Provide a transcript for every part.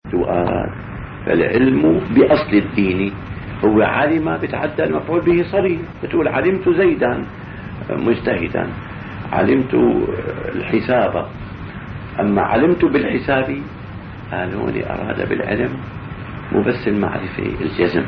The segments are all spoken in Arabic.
سؤال. فالعلم بأصل الدين هو علم بتعدى المفعول به صريح، بتقول علمت زيدا مجتهدا، علمت الحساب. أما علمت بالحساب قالوا لي أراد بالعلم مو بس المعرفة، الجزم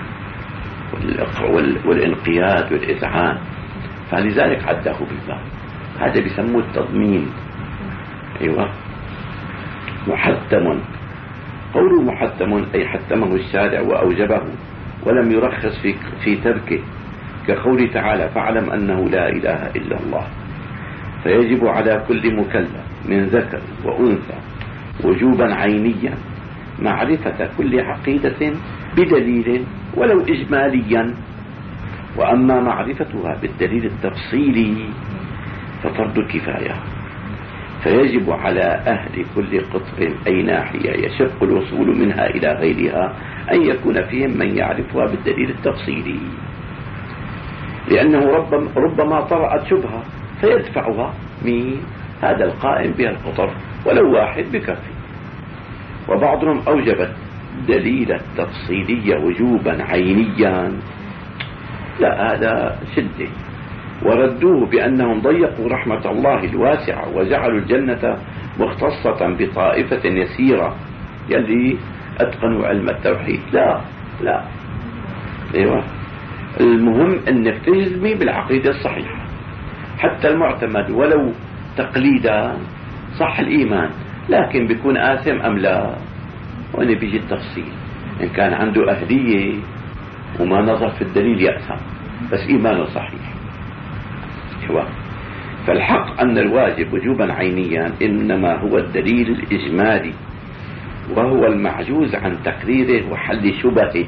والانقياد والإذعان، فلذلك عده بالباب. هذا بيسموه التضمين. أيوة. محتم، قوله محتم أي حتمه الشارع وأوجبه ولم يرخص في تركه، كقوله تعالى فاعلم أنه لا إله إلا الله. فيجب على كل مكلف من ذكر وأنثى وجوبا عينيا معرفة كل عقيدة بدليل ولو إجماليا، وأما معرفتها بالدليل التفصيلي ففرض كفاية. فيجب على أهل كل قطر أي ناحية يشق الوصول منها إلى غيرها أن يكون فيهم من يعرفها بالدليل التفصيلي، لأنه ربما طرأت شبهة فيدفعها من هذا القائم بها القطر ولو واحد بكفي. وبعضهم أوجب الدليل التفصيلي وجوبا عينيا، لا هذا شدة، وردوه بأنهم ضيقوا رحمة الله الواسعة وجعلوا الجنة مختصة بطائفة يسيرة يلي أتقنوا علم التوحيد. لا أيوة. المهم أنك تجزمي بالعقيدة الصحيحة، حتى المعتمد ولو تقليدا صح الإيمان، لكن بيكون آثم أم لا، وأنا بيجي التفصيل. إن كان عنده أهلية وما نظر في الدليل يأثم، بس إيمانه صحيح. فالحق أن الواجب وجوبا عينيا إنما هو الدليل الإجمالي، وهو المعجوز عن تقريره وحل شبهه.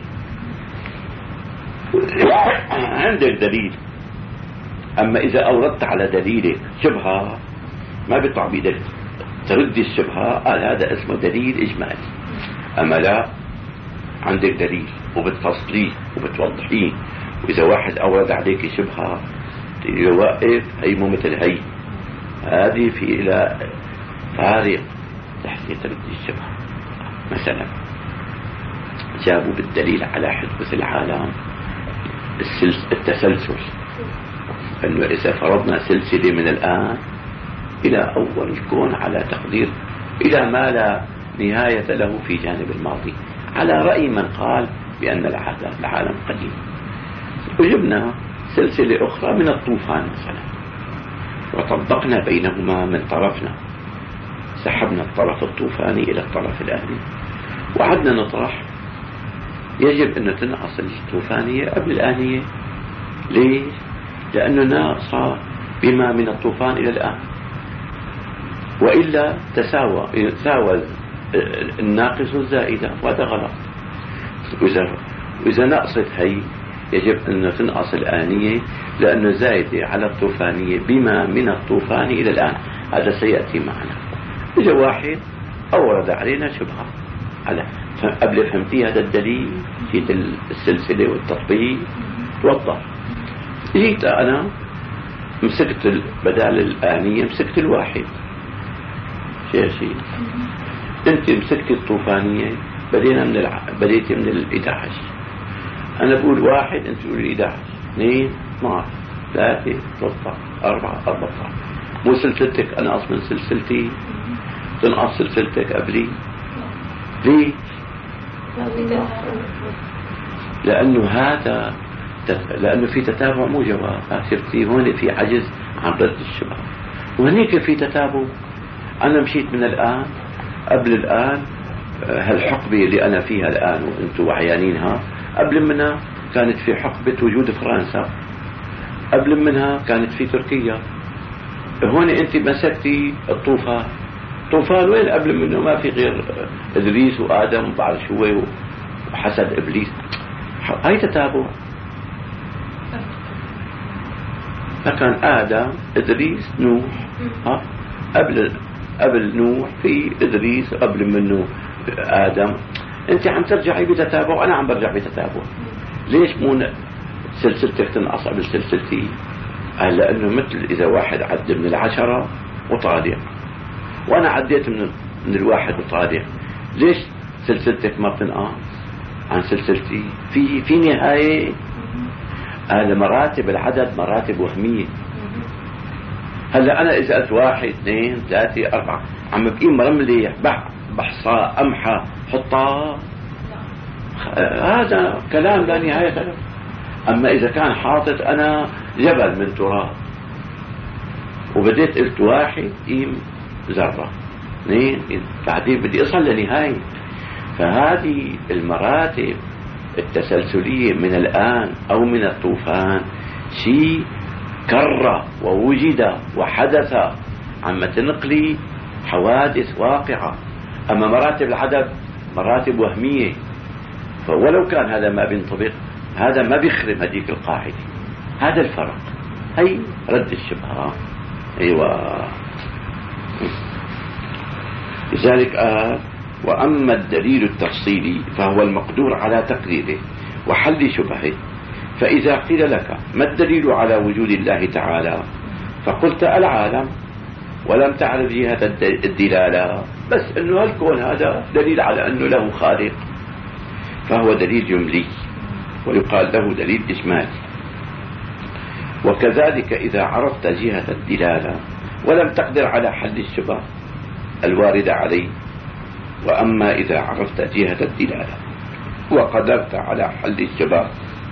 عندك دليل، أما إذا أوردت على دليلك شبهة ما بيطلع بيدك ترد الشبهة، قال هذا اسمه دليل إجمالي. أما لا، عندك دليل وبتفصليه وبتوضحيه، وإذا واحد أورد عليك شبهة يوقف هي مو مثل هي، هذه في إلى فارق تحت ترد الشبهة. مثلا جابوا بالدليل على حدوث العالم التسلسل، أنه إذا فرضنا سلسلة من الآن إلى أول الكون على تقدير إلى ما لا نهاية له في جانب الماضي، على رأي من قال بأن العالم قديم. وجبنا سلسلة أخرى من الطوفان مثلا، وطبقنا بينهما من طرفنا، سحبنا الطرف الطوفاني إلى الطرف الآني، وعدنا نطرح يجب أن تنقص الطوفانية قبل الآنية. ليش؟ لأنه ناقصة بما من الطوفان إلى الآن، وإلا تساوى الناقص الزائدة، وهذا غلط. وإذا نقصت هي يجب أن تنقص الآنية، لأنه زائدة على الطوفانية بما من الطوفان إلى الآن. هذا سيأتي معنا. إذا واحد أورد علينا شبهة على قبل فهمتي هذا الدليل، جيت السلسلة والتطبيق توضح، جيت أنا مسكت بدال الآنية مسكت الواحد شيء، أنت مسكت الطوفانية، بديت من 11. أنا بقول 1، أنت تقول 11، 2، 12، 3، 13، 4، 14. مو سلسلتك أنقص من سلسلتي، تنقص سلسلتك قبلي. ليه؟ لأنه في تتابع مو جواب. شفتي هون في عجز عن رد الشبهة، وهنيك في تتابع. أنا مشيت من الآن قبل الآن، هالحقبة اللي أنا فيها الآن وأنتم عيانينها، قبل منها كانت في حقبة وجود فرنسا، قبل منها كانت في تركيا. هون أنت مسكتي الطوفان، طوفان وين قبل منه؟ ما في غير إدريس وآدم وبعد شوي وحسد إبليس. هاي تتابع. فكان آدم، إدريس، نوح. قبل نوح في إدريس، قبل منه آدم. أنت عم ترجعي بتتابع وأنا عم برجع بتتابع. ليش مو سلسلتك تنقص قبل سلسلتي؟ لأنه مثل إذا واحد عد من 10 وطالع، وأنا عديت من 1 وطالع، ليش سلسلتك ما بتنقص عن سلسلتي، في نهاية. هذا مراتب العدد مراتب وهمية. هلا أنا إذا قلت 1 2 3 4 عم بقيم رملة بحصى أمحى حطها، هذا كلام لا نهاية له. أما إذا كان حاطط أنا جبل من تراب وبديت قلت 1 قيم ذرة 2 بعدين بدي أصل لنهاية. فهذه المراتب التسلسلية من الآن أو من الطوفان شيء كر ووجد وحدث، عم تنقلي حوادث واقعة. أما مراتب العدد مراتب وهمية، فولو كان هذا ما بينطبق هذا ما بيخرم هذيك القاعدة. هذا الفرق، هي رد الشبهة. أيوة. لذلك وأما الدليل التفصيلي فهو المقدور على تقديره وحل شبهه. فإذا قيل لك ما الدليل على وجود الله تعالى فقلت العالم، ولم تعرف جهة الدلالة، بس أنه الكون هذا دليل على أنه له خالق، فهو دليل جملي ويقال له دليل إجمالي. وكذلك إذا عرفت جهة الدلالة ولم تقدر على حل الشبه الواردة عليه. وأما إذا عرفت جهة الدلالة وقدرت على حل الشبه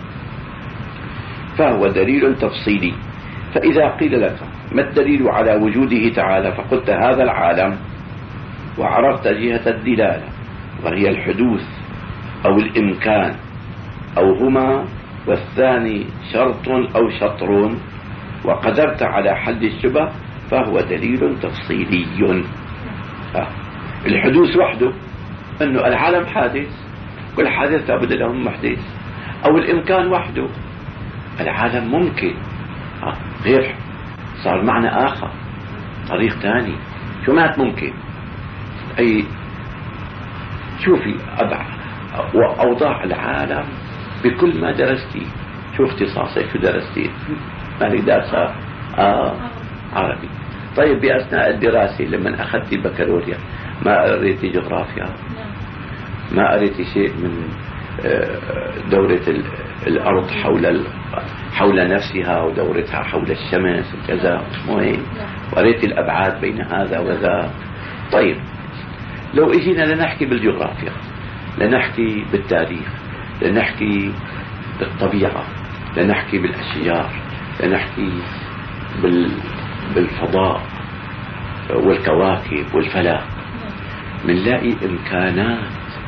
فهو دليل تفصيلي. فإذا قيل لك ما الدليل على وجوده تعالى فقلت هذا العالم، وعرفت جهة الدلالة وهي الحدوث أو الإمكان أو هما، والثاني شرط أو شطر، وقدرت على حل الشبه فهو دليل تفصيلي. الحدوث وحده أنه العالم حادث، كل حادث لابد له محدث. أو الإمكان وحده العالم ممكن، غير صار معنى آخر طريق ثاني. شو معنى ممكن؟ أي شوفي أوضاع العالم بكل ما درستي. شو اختصاصك؟ شو درستي؟ مالك دارسة عربي. طيب بأثناء الدراسة لما أخذتي بكالوريا ما قريتي جغرافيا؟ ما قريتي شيء من دورة الأرض حول نفسها ودورتها حول الشمس وكذا؟ مهم. وقريتي الأبعاد بين هذا وذا. طيب لو اجينا لنحكي بالجغرافيا، لنحكي بالتاريخ، لنحكي بالطبيعة، لنحكي بالأشجار، لنحكي بالفضاء والكواكب والفلك، منلاقي إمكانات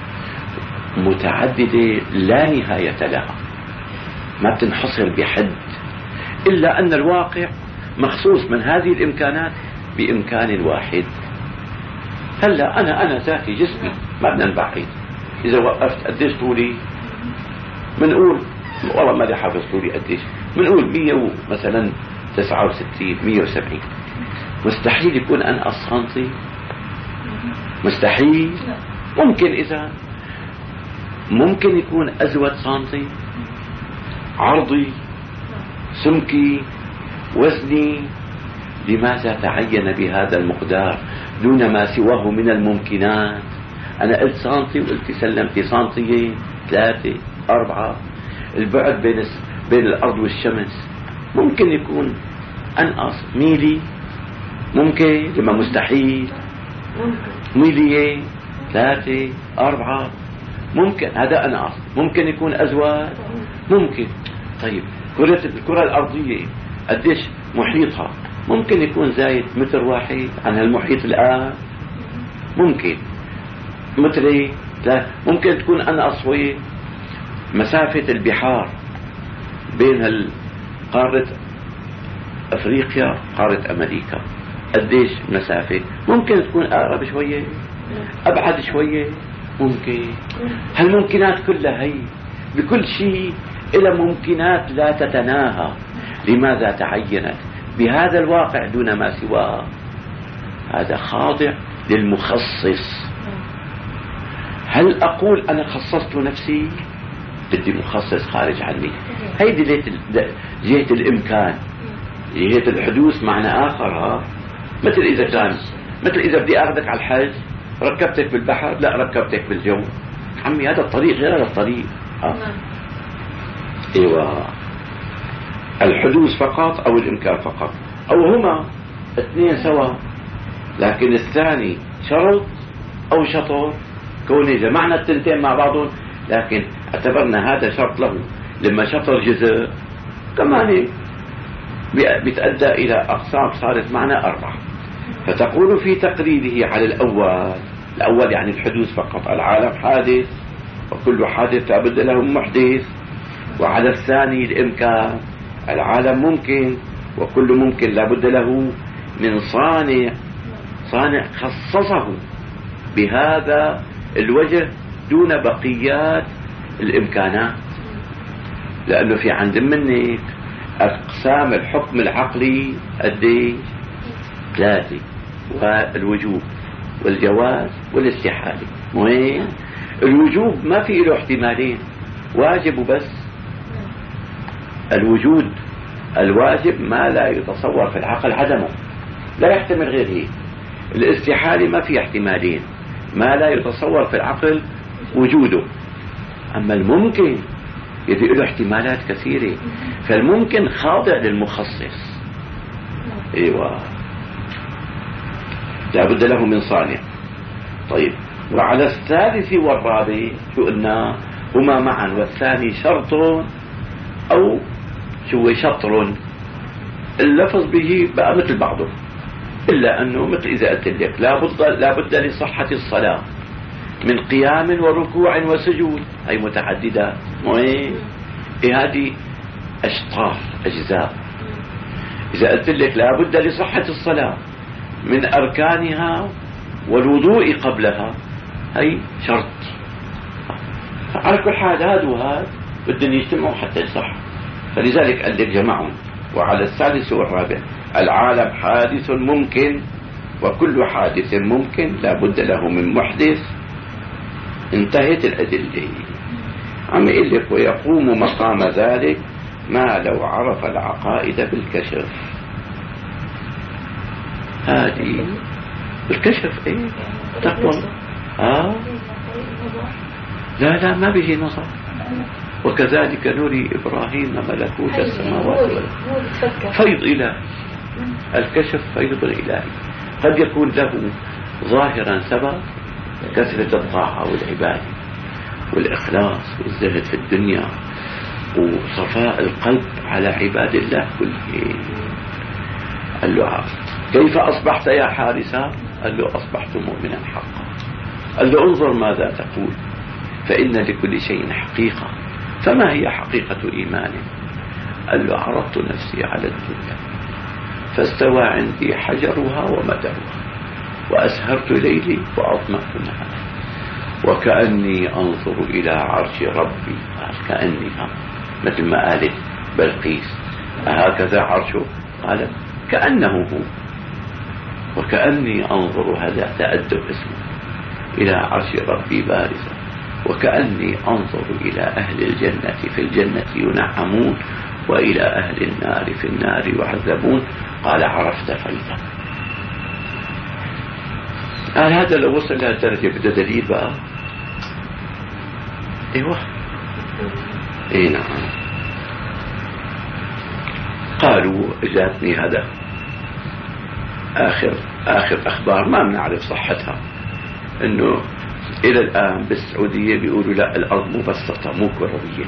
متعددة لا نهاية لها، ما بتنحصر بحد، إلا أن الواقع مخصوص من هذه الإمكانات بإمكان واحد. هلا أنا ذاتي جسمي ما بدنا نبعد. إذا وقفت قديش طولي؟ منقول والله ما لي حافظ طولي قديش، منقول 100 مثلا 69 170. مستحيل يكون أنقص سنتي، مستحيل. ممكن، إذا ممكن يكون أزود سنتي، عرضي، سمكي، وزني. لماذا تعين بهذا المقدار دون ما سواه من الممكنات؟ أنا قلت سنتي وقلت سلمتي سنتيين 3 4. البعد بين الأرض والشمس ممكن يكون أنقص ميلي، ممكن، لما مستحيل ميليين 3 4 ممكن. هذا أنقص. ممكن يكون أزواج، ممكن. طيب الكرة الأرضية قديش محيطها؟ ممكن يكون زايد متر واحد عن المحيط الآن، ممكن مترين، لا ممكن تكون أنقص شوي. مسافة البحار بين قارة أفريقيا قارة أمريكا قديش مسافة؟ ممكن تكون أقرب شوية، أبعد شوية، ممكن. هالممكنات كلها هي بكل شيء إلى ممكنات لا تتناهى. لماذا تعينت بهذا الواقع دون ما سواه؟ هذا خاضع للمخصص. هل أقول أنا خصصت نفسي؟ بدي مخصص خارج عني. هيدي جهة الإمكان، جهة الحدوث معنى آخر. مثل إذا بدي أخذك على الحج ركبتك بالبحر، لا ركبتك بالجو. عمي هذا الطريق غير هذا الطريق. ايوه، الحدوث فقط او الامكان فقط، او هما اثنين سوا، لكن الثاني شرط او شطر، كون جمعنا التنتين مع بعضهم لكن اعتبرنا هذا شرط له. لما شطر جزء كمان بيتأدى الى اقسام صارت معنا 4. فتقول في تقريره على الأول يعني الحدوث فقط، العالم حادث وكل حادث لابد له محدث. وعلى الثاني الإمكان، العالم ممكن وكل ممكن لابد له من صانع خصصه بهذا الوجه دون بقيات الإمكانات. لأنه في عند منك أقسام الحكم العقلي قديش؟ 3، والوجوب والجواز والاستحالة. مهم الوجوب ما في له احتمالين، واجب وبس. الوجود الواجب ما لا يتصور في العقل عدمه، لا يحتمل غير هيك. الاستحالة ما في احتمالين، ما لا يتصور في العقل وجوده. أما الممكن يدي له احتمالات كثيرة، فالممكن خاضع للمخصص. ايوه، لا بد له من صانع. طيب، وعلى الثالث والرابع شو قلنا؟ هما معا، والثاني شرط او شو شطر. اللفظ به بقى مثل بعضه، الا انه مثل اذا قلت لك لا بد لصحة الصلاة من قيام وركوع وسجود، هي متعددة. مهم هذه اشطار اجزاء. اذا قلت لك لا بد لصحة الصلاة من أركانها والوضوء قبلها، هي شرط. على كل حال هذا وهذا بدهم يجتمعوا حتى يصح. فلذلك قال لك جمعهم. وعلى الثالث والرابع العالم حادث ممكن وكل حادث ممكن لا بد له من محدث. انتهت الأدلة. عم يقول لك ويقوم مقام ذلك ما لو عرف العقائد بالكشف. هذه الكشف ايه تقوى. لا ما بيجي نظر. وكذلك نري إبراهيم ملكوت السماوات والأرض. فيض إلهي. الكشف فيض الإلهي قد يكون له ظاهرا سبب كثرة الطاعة والعبادة والإخلاص والزهد في الدنيا وصفاء القلب على عباد الله كلهم. قال له كيف أصبحت يا حارسة؟ قال له أصبحت مؤمنا حقا. قال له انظر ماذا تقول، فإن لكل شيء حقيقة، فما هي حقيقة إيمانه؟ قال له عرضت نفسي على الدنيا فاستوى عندي حجرها ومدرها وأسهرت ليلي وأطمأت نهاري وكأني أنظر إلى عرش ربي. كأني مثل ما قالت بلقيس هكذا عرشه؟ قال كأنه هو. وكأني أنظر، هذا تأدب اسمه، إلى عرش ربي بارزا وكأني أنظر إلى أهل الجنة في الجنة ينعمون وإلى أهل النار في النار يعذبون. قال عرفت فيضا. قال هذا لو وصل لها الدرجة بده دليل بقى. ايوه اي نعم. قالوا جاتني هذا آخر أخبار ما بنعرف صحتها، إنه إلى الآن بالسعودية بيقولوا لا الأرض مبسطة مو كروية.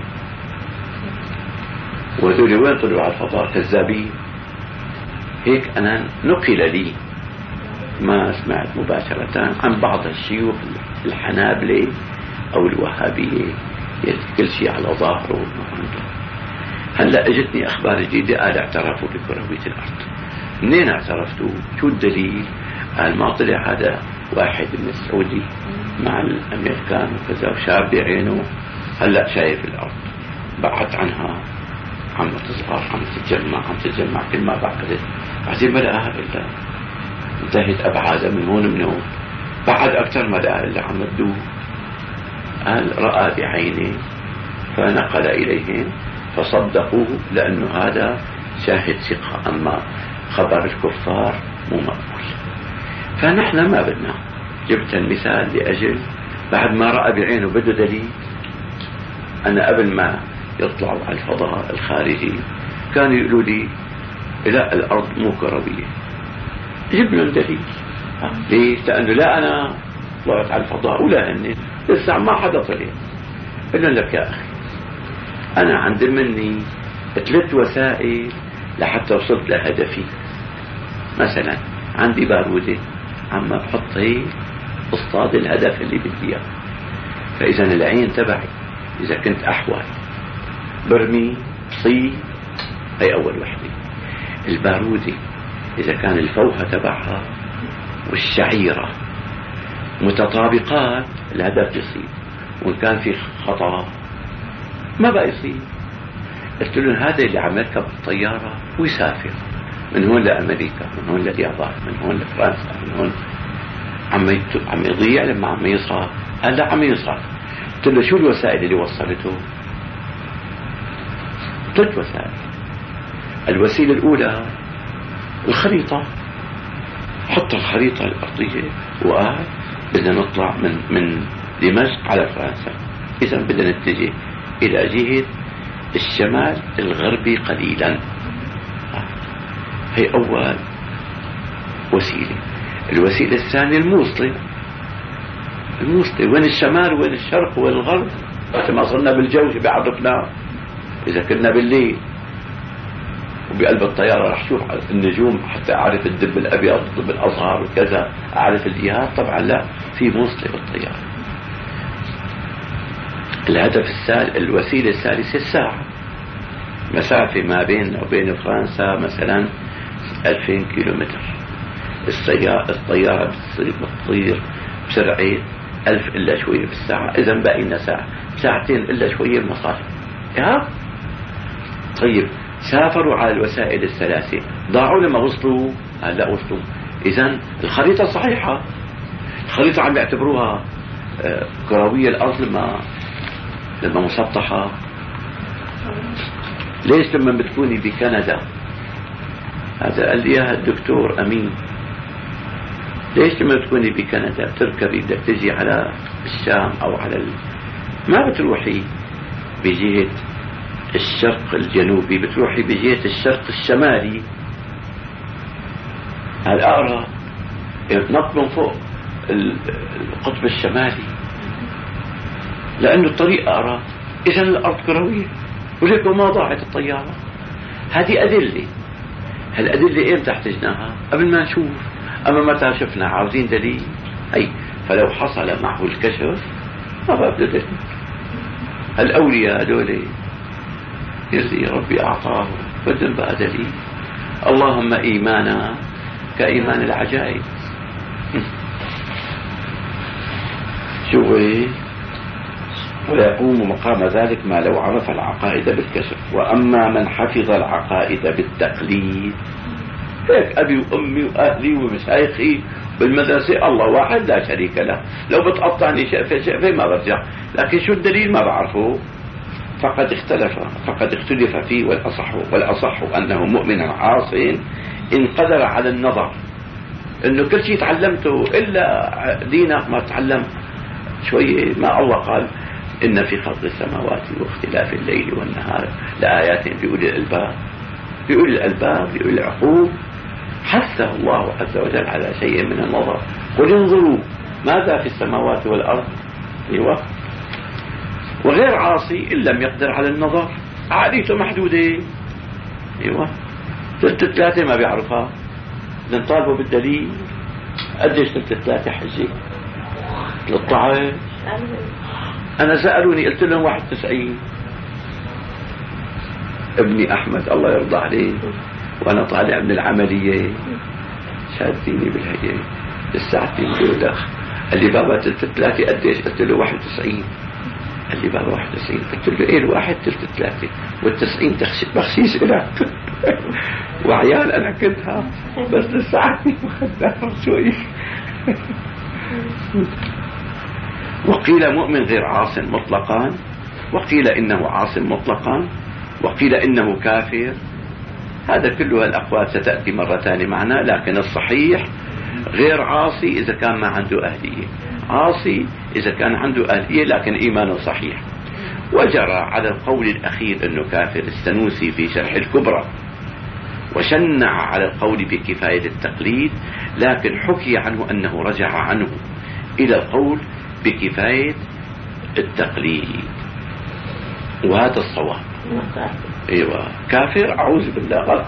وهذول وين طلعوا على الفضاء؟ كذابين. هيك أنا نقل لي، ما سمعت مباشرة، عن بعض الشيوخ الحنابلة أو الوهابية كل شيء على ظاهره. هلأ اجتني أخبار جديدة قال اعترفوا بكروية الأرض. منين اعترفتوا؟ شو الدليل؟ قال ما طلع هذا واحد من السعودي مع الأمريكان وكذا وشاب بعينه هلأ شايف الأرض بعد عنها عم تصغر عم تتجمع كل ما بعدت بعدين ما لقاها إلا انتهت أبعادها من هون من هون. بعد أكثر ما لقاها إلا عم تدور. قال رأى بعينه فنقل إليهم فصدقوه لأنه هذا شاهد ثقة. أما خبر الكفار مو مقبول. فنحن ما بدنا جبت المثال لأجل بعد ما رأى بعينه بده دليل. أنا قبل ما يطلعوا على الفضاء الخارجي كانوا يقولوا لي لا الأرض مو كروية، جيب لهم دليل. ليش؟ لأنه لا أنا طلعت على الفضاء ولا هن لسه ما حدا طلع. قلنا لك يا أخي أنا عندي مني 3 وسائل لحتى وصلت لهدفي. مثلا عندي بارودة عم بحط هيك اصطاد الهدف اللي بدي اياه. فإذا العين تبعي إذا كنت أحول برمي صيد، هي أول وحدة. البارودة إذا كان الفوهة تبعها والشعيرة متطابقات الهدف يصيب، وإن كان في خطأ ما بقى يصيب. قلت لهم هذا اللي عم يركب الطيارة ويسافر من هون لأمريكا، من هون لليابان، من هون لفرنسا، من هون عم يضيع لما عم يصعد. قال لا عم يصعد. قلت له شو الوسائل اللي وصلته؟ 3 وسائل. الوسيلة الأولى الخريطة، حط الخريطة الأرضية وقال بدنا نطلع من دمشق على فرنسا، إذا بدنا نتجه إلى جهة الشمال الغربي قليلا. هي أول وسيلة. الوسيلة الثانية الموصلة وين الشمال وين الشرق وين الغرب. وقت ما صرنا بالجو بيعرفنا. إذا كنا بالليل وبقلب الطيارة رح شوف النجوم حتى أعرف الدب الأبيض الدب الأصغر وكذا، أعرف الجهات. طبعا لا، في موصلة بالطيارة. الهدف الوسيلة الثالثة الساعة. مسافة ما بين وبين فرنسا مثلا 2000 كيلومتر. الطيارة بتطير بسرعة 1000 إلا شوية بالساعة، إذا باقي لنا ساعتين إلا شوية المصاري. طيب سافروا على الوسائل الثلاثة، ضاعوا لما وصلوا؟ لا وصلوا. إذن الخريطة صحيحة. الخريطة عم يعتبروها كروية الأرض لما مسطحة. ليش لما بتكوني بكندا، هذا قال لي الدكتور أمين، ليش لما بتكوني بكندا بتركبي بدك تجي على الشام أو على ما بتروحي بجهة الشرق الجنوبي، بتروحي بجهة الشرق الشمالي الأقرب، نط من فوق القطب الشمالي لأنه الطريق أقرب. إذن الأرض كروية ولكن ما ضاعت الطيارة. هذه أدلة. هالأدلة إمتى احتجناها؟ قبل ما نشوف. أما متى شفنا عاوزين دليل. فلو حصل معه الكشف ما بقى دليل. الأولياء هذول يرضي ربي أعطاه بدل بقى دليل. اللهم إيمانا كإيمان العجائب. شو ويقوم مقام ذلك ما لو عرف العقائد بالكشف. وأما من حفظ العقائد بالتقليد، هيك أبي وأمي وأهلي ومشايخي بالمدرسة الله واحد لا شريك له، لو بتقطعني شقفة ما برجع، لكن شو الدليل ما بعرفه. فقد اختلف فيه، والأصح أنه مؤمن عاص إن قدر على النظر. إنه كل شيء تعلمته إلا دينك ما تعلم شوية. ما الله قال إن في خلق السماوات واختلاف الليل والنهار لآيات لأولي الألباب، لأولي العقول. حثه الله عز وجل على شيء من النظر. قل انظروا ماذا في السماوات والأرض. أيوة. وغير عاصي إن لم يقدر على النظر عقليته محدودة. أيوة. 3 ما بيعرفها. نطالبه بالدليل. قديش 3 حجي؟ 13. أنا سألوني قلت لهم 91. ابني أحمد الله يرضى عليه وأنا طالع من العملية شاديني بالهيئة الساعتين دول. قال لي بابا 3 قديش؟ قلت له 91. قال لي بابا 91. قلت له ايه الواحد 3 والتسعين بخشيش لك. وعيال أنا كنتها بس لساعتني مخدر شوي. وقيل مؤمن غير عاص مطلقا، وقيل إنه عاص مطلقا، وقيل إنه كافر. هذا كله الأقوال ستأتي مرة ثانية معنا، لكن الصحيح غير عاصي إذا كان ما عنده أهلية، عاصي إذا كان عنده أهلية لكن إيمانه صحيح. وجرى على القول الأخير أنه كافر السنوسي في شرح الكبرى، وشنع على القول بكفاية التقليد، لكن حكي عنه أنه رجع عنه إلى القول بكفاية التقليد، وهذا الصواب. ايوه كافر، اعوذ بالله، غلط.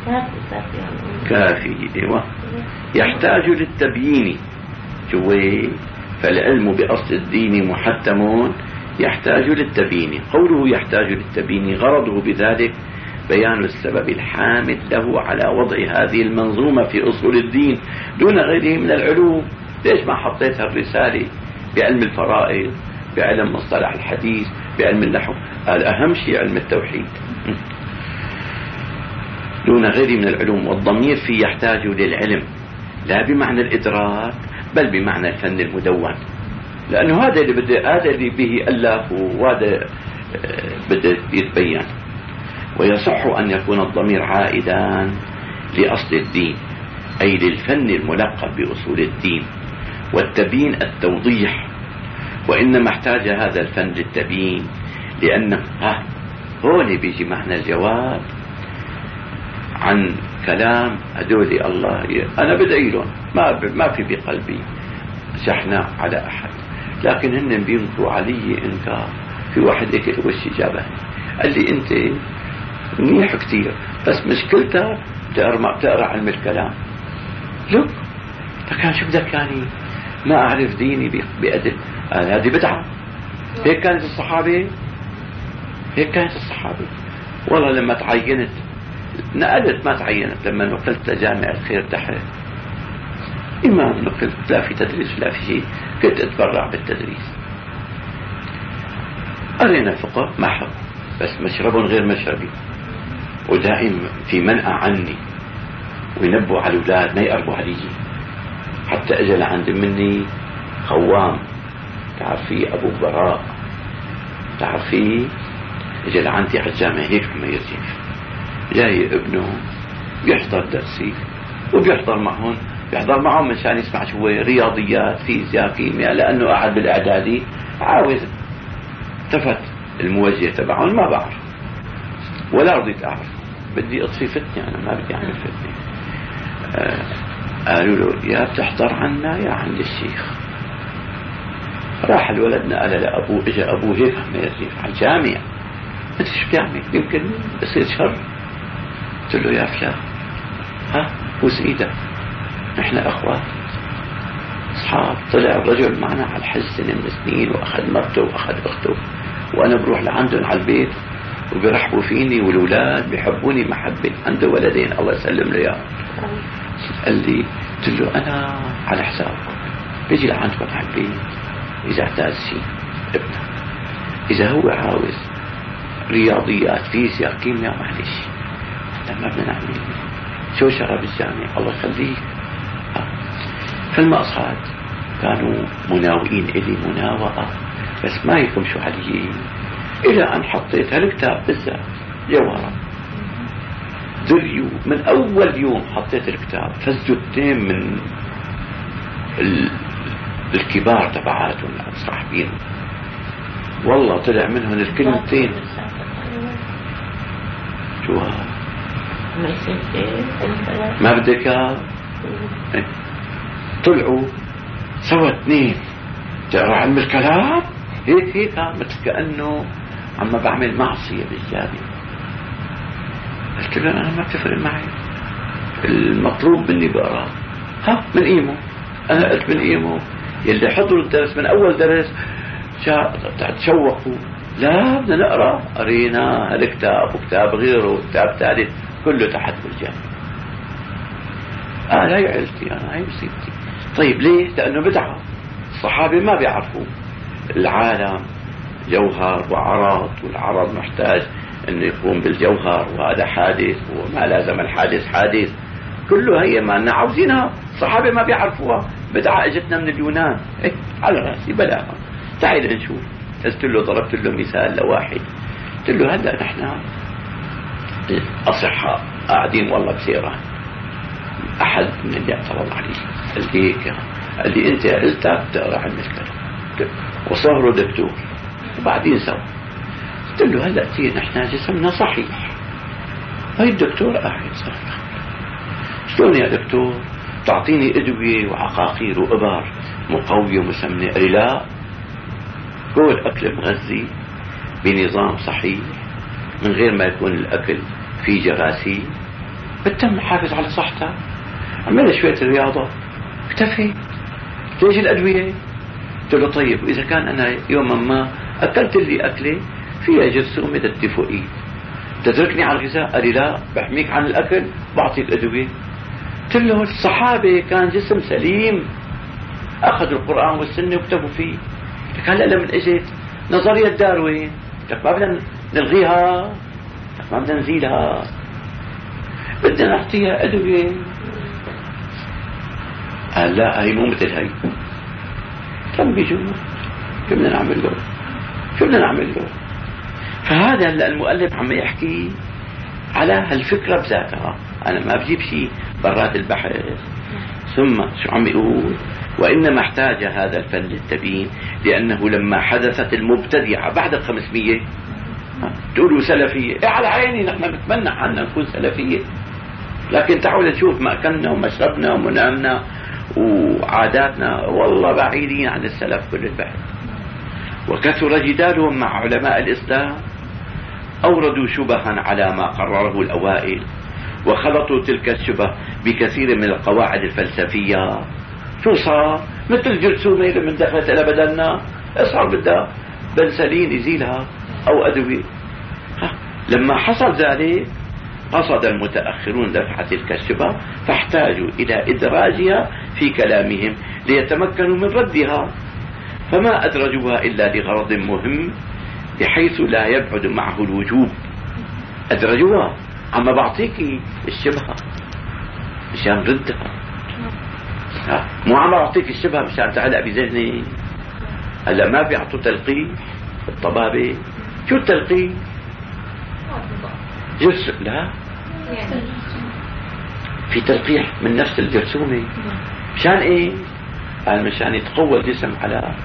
كافي ايوه يحتاج للتبيين. جوي فالعلم بأصل الدين محتم يحتاج للتبيين. قوله يحتاج للتبيين غرضه بذلك بيان السبب الحامل له على وضع هذه المنظومة في أصول الدين دون غيره من العلوم. ليش ما حطيتها الرسالة بعلم الفرائض، بعلم مصطلح الحديث، بعلم النحو؟ الأهم شيء علم التوحيد دون غيره من العلوم. والضمير فيه يحتاج للعلم لا بمعنى الإدراك بل بمعنى الفن المدون، لأنه هذا اللي به ألف، وهذا بدأ يتبين. ويصح أن يكون الضمير عائدا لأصل الدين أي للفن الملقب بأصول الدين، والتبيين التوضيح. وإنما احتاج هذا الفن للتبيين لأنه هون بيجي معنى الجواب عن كلام هذول الله. أنا بدعي لهم، ما في بقلبي شحناء على أحد، لكن هن بينكروا علي إنكار. في واحد هيك وش جابه قال لي أنت منيح كتير بس مشكلتك بتقرأ علم الكلام. لك فكان شو بدك يعني ما أعرف ديني بأدب؟ هذه بدعة. هيك كانت الصحابة، هيك كانت الصحابة. والله لما تعينت نقلت، ما تعينت، لما نقلت لجامع الخير تحت إمام نقلت، لا في تدريس لا في شيء، كنت أتبرع بالتدريس. قرينا فقه ما حب، بس مشربهم غير مشربي، ودائم في منأى عني وينبوا على الأولاد ما يقربوا علي. حتى أجل عند مني خوام، تعرفي أبو براء، تعرفي، أجل عندي على الجامعة هيك ما يرجف، جاي ابنه بيحضر درسي وبيحضر معهم، بيحضر معهم مشان يسمع شو رياضيات فيزياء كيمياء، لأنه قاعد بالإعدادي عاوز. التفت الموجه تبعهم ما بعرف ولا رضيت أعرف، بدي أطفي فتني، أنا ما بدي أعمل فتني. قالوا له يا بتحضر عنا يا عند الشيخ. راح الولد نقل لأبوه، إجا أبوه هيك ما يرجف على الجامع، أنت شو بتعمل؟ يمكن يصير شر. قلت له يا فلان بوس إيدك، نحن أخوات أصحاب. طلع الرجل معنا على الحج سنة من السنين، وأخذ مرته وأخذ أخته، وأنا بروح لعندهم على البيت وبيرحبوا فيني، والأولاد بيحبوني محبة. عنده ولدين الله يسلم له إياه. قال لي، قلت له أنا على حسابكم بيجي لعندكم على البيت إذا احتاج شيء ابنه، إذا هو عاوز رياضيات فيزياء كيمياء معلش ما بدنا نعمل شو شرب الجامع الله يخليك. فالمقصد كانوا مناوئين إلي مناوئة، بس ما يكمشوا علي، إلى أن حطيت هالكتاب بالذات جوهرة ذريو. من أول يوم حطيت الكتاب فزوا اثنين من الكبار تبعاتهم صاحبين، والله طلع منهم الكلمتين شو ما بدك. طلعوا سوا اثنين تقرأ علم الكلام هيك مثل كأنه عم بعمل معصية بالجامعة. قلت له أنا ما بتفرق معي، المطلوب مني بقرأ من قيمه. أنا قلت من قيمه يلي حضروا الدرس من أول درس تشوقوا، لا بدنا نقرأ. قرينا هالكتاب وكتاب غيره وكتاب ثالث كله تحت بالجامعة. هاي عيلتي أنا، هاي مصيبتي. طيب ليه؟ لأنه بدعة. الصحابة ما بيعرفوا العالم جوهر وعرض، والعرض محتاج انه يقوم بالجوهر، وهذا حادث وما لازم الحادث حادث، كله هي ما عاوزينها. الصحابة ما بيعرفوها، بدعة اجتنا من اليونان. على راسي بلاها، تعال نشوف. قلت له، ضربت له مثال لواحد، قلت له هلا نحن أصحاء قاعدين والله بسيران، أحد من اللي اعترض عليه قال لي هيك، قال لي أنت عزتك تقرأ علم الكلام وصهره دكتور وبعدين سوا. قلت له هلأ كثير نحن جسمنا صحيح، هاي الدكتور قاعد صار شلون يا دكتور تعطيني أدوية وعقاقير وإبر مقوية ومسمنة؟ قال لي لا، كل أكل مغذي بنظام صحيح من غير ما يكون الأكل فيه جراثيم، بتم حافظ على صحتك، عمل شوية رياضة، اكتفي، ليش الأدوية؟ قلت له طيب وإذا كان أنا يوما ما أكلت اللي أكله فيها جرثومة التيفوئيد تتركني على الغذاء؟ قال لي لا، بحميك عن الأكل بعطيك الأدوية. قلت له الصحابة كان جسم سليم، أخذوا القرآن والسنة وكتبوا فيه. لك هلأ لما اجت نظرية داروين لك ما بدنا نلغيها، لك ما بدنا نزيلها، بدنا نعطيها أدوية. قال لا، هي مو مثل هي. كم بيجوا شو بدنا نعمل له؟ شو بدنا نعمل له؟ فهذا هلا المؤلف عم يحكي على هالفكرة بذاتها، أنا ما بجيب شيء برات البحث. ثم شو عم يقول؟ وإنما احتاج هذا الفن للتبيين لأنه لما حدثت المبتدعة بعد 500 تقولوا سلفية، إيه على عيني، نحن نتمنى عنا نكون سلفية، لكن تعالوا نشوف مأكلنا ومشربنا ومنامنا وعاداتنا والله بعيدين عن السلف كل البحث. وكثر جدالهم مع علماء الإسلام، أوردوا شبها على ما قرره الأوائل، وخلطوا تلك الشبه بكثير من القواعد الفلسفية. شو صار؟ مثل الجرثومة لما دخلت إلى بدلنا اصعر بدها بنسلين يزيلها أو أدوية. لما حصل ذلك قصد المتأخرون دفع تلك الشبه فاحتاجوا إلى إدراجها في كلامهم ليتمكنوا من ردها، فما أدرجوها إلا لغرض مهم بحيث لا يبعد معه الوجوب. أدرجوها عم بعطيك الشبهة مشان ردها، مو عم بعطيك الشبهة مشان تعلق بذهني. هلا ما بيعطوا تلقيح الطبابة. شو التلقيح؟ جرثومة؟ لا، في تلقيح من نفس الجرثومة. مشان ايه؟ قال مشان يتقوى الجسم على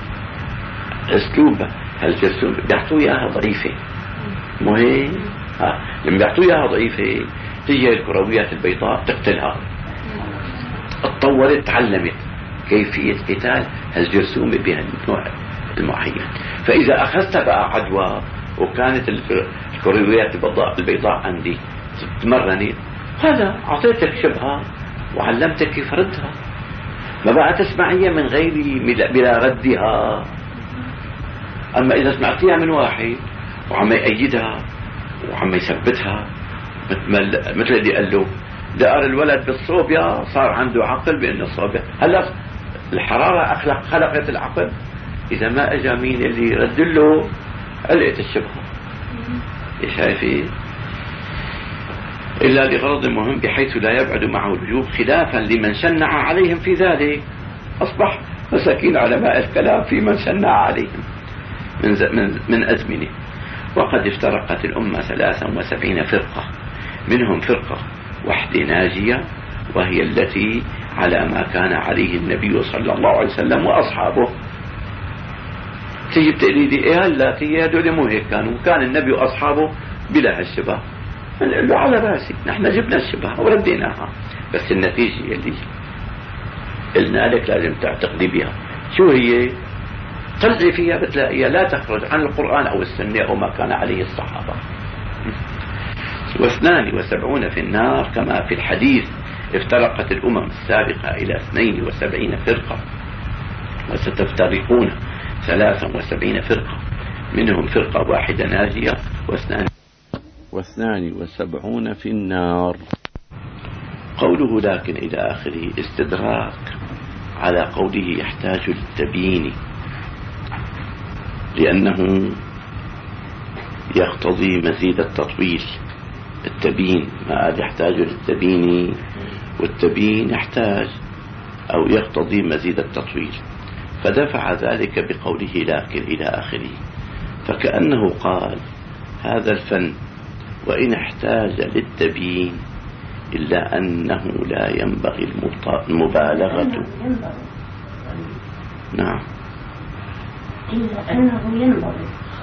اسلوب هالجرثومة. بيعطوه اياها ضعيفة، مهم لما بيعطوه اياها ضعيفة تيجي الكرويات البيضاء تقتلها. اتطورت تعلمت كيفية قتال هالجرثومة بهالنوع المعين. فإذا أخذت بقى عدوى وكانت الكرويات البيضاء عندي تمرني، هذا أعطيتك شبهة وعلمتك كيف ردها، ما بقى تسمعيها من غيري بلا ردها. أما إذا سمعتيها من واحد وعم يأيدها وعم يثبتها مثل اللي قال له دقر الولد بالصوبيا صار عنده عقل بأنه الصوبيا. هلا الحرارة خلقت العقل، إذا ما أجا مين اللي رد له علقت الشبهة. شايفين؟ إلا لغرض مهم بحيث لا يبعد معه الوجوب، خلافا لمن شنع عليهم في ذلك. أصبح مساكين علماء الكلام في من شنع عليهم من أزمنه. وقد افترقت الأمة 73 فرقة، منهم فرقة واحدة ناجية وهي التي على ما كان عليه النبي صلى الله عليه وسلم وأصحابه. تجيب تقليدي إيه هلا هي هدول مو هيك كان النبي وأصحابه بلا هالشبه. نقول له على راسي، نحن جبنا الشبه ورديناها، بس النتيجة اللي قلنا لك لازم تعتقدي بها. شو هي؟ طلعي فيها بتلاقيها لا تخرج عن القرآن أو السنة أو ما كان عليه الصحابة. 72 في النار كما في الحديث. افترقت الأمم السابقة إلى 72 فرقة، وستفترقون 73 فرقة، منهم فرقة واحدة ناجية و72 في النار. قوله لكن إلى آخره استدراك على قوله يحتاج للتبيين، لأنه يقتضي مزيد التطويل. التبيين ما يحتاج للتبيين، والتبيين يحتاج أو يقتضي مزيد التطويل، فدفع ذلك بقوله لكن إلى آخره، فكأنه قال هذا الفن وإن احتاج للتبيين إلا أنه لا ينبغي المبالغة. نعم. إلا أنه ينبغي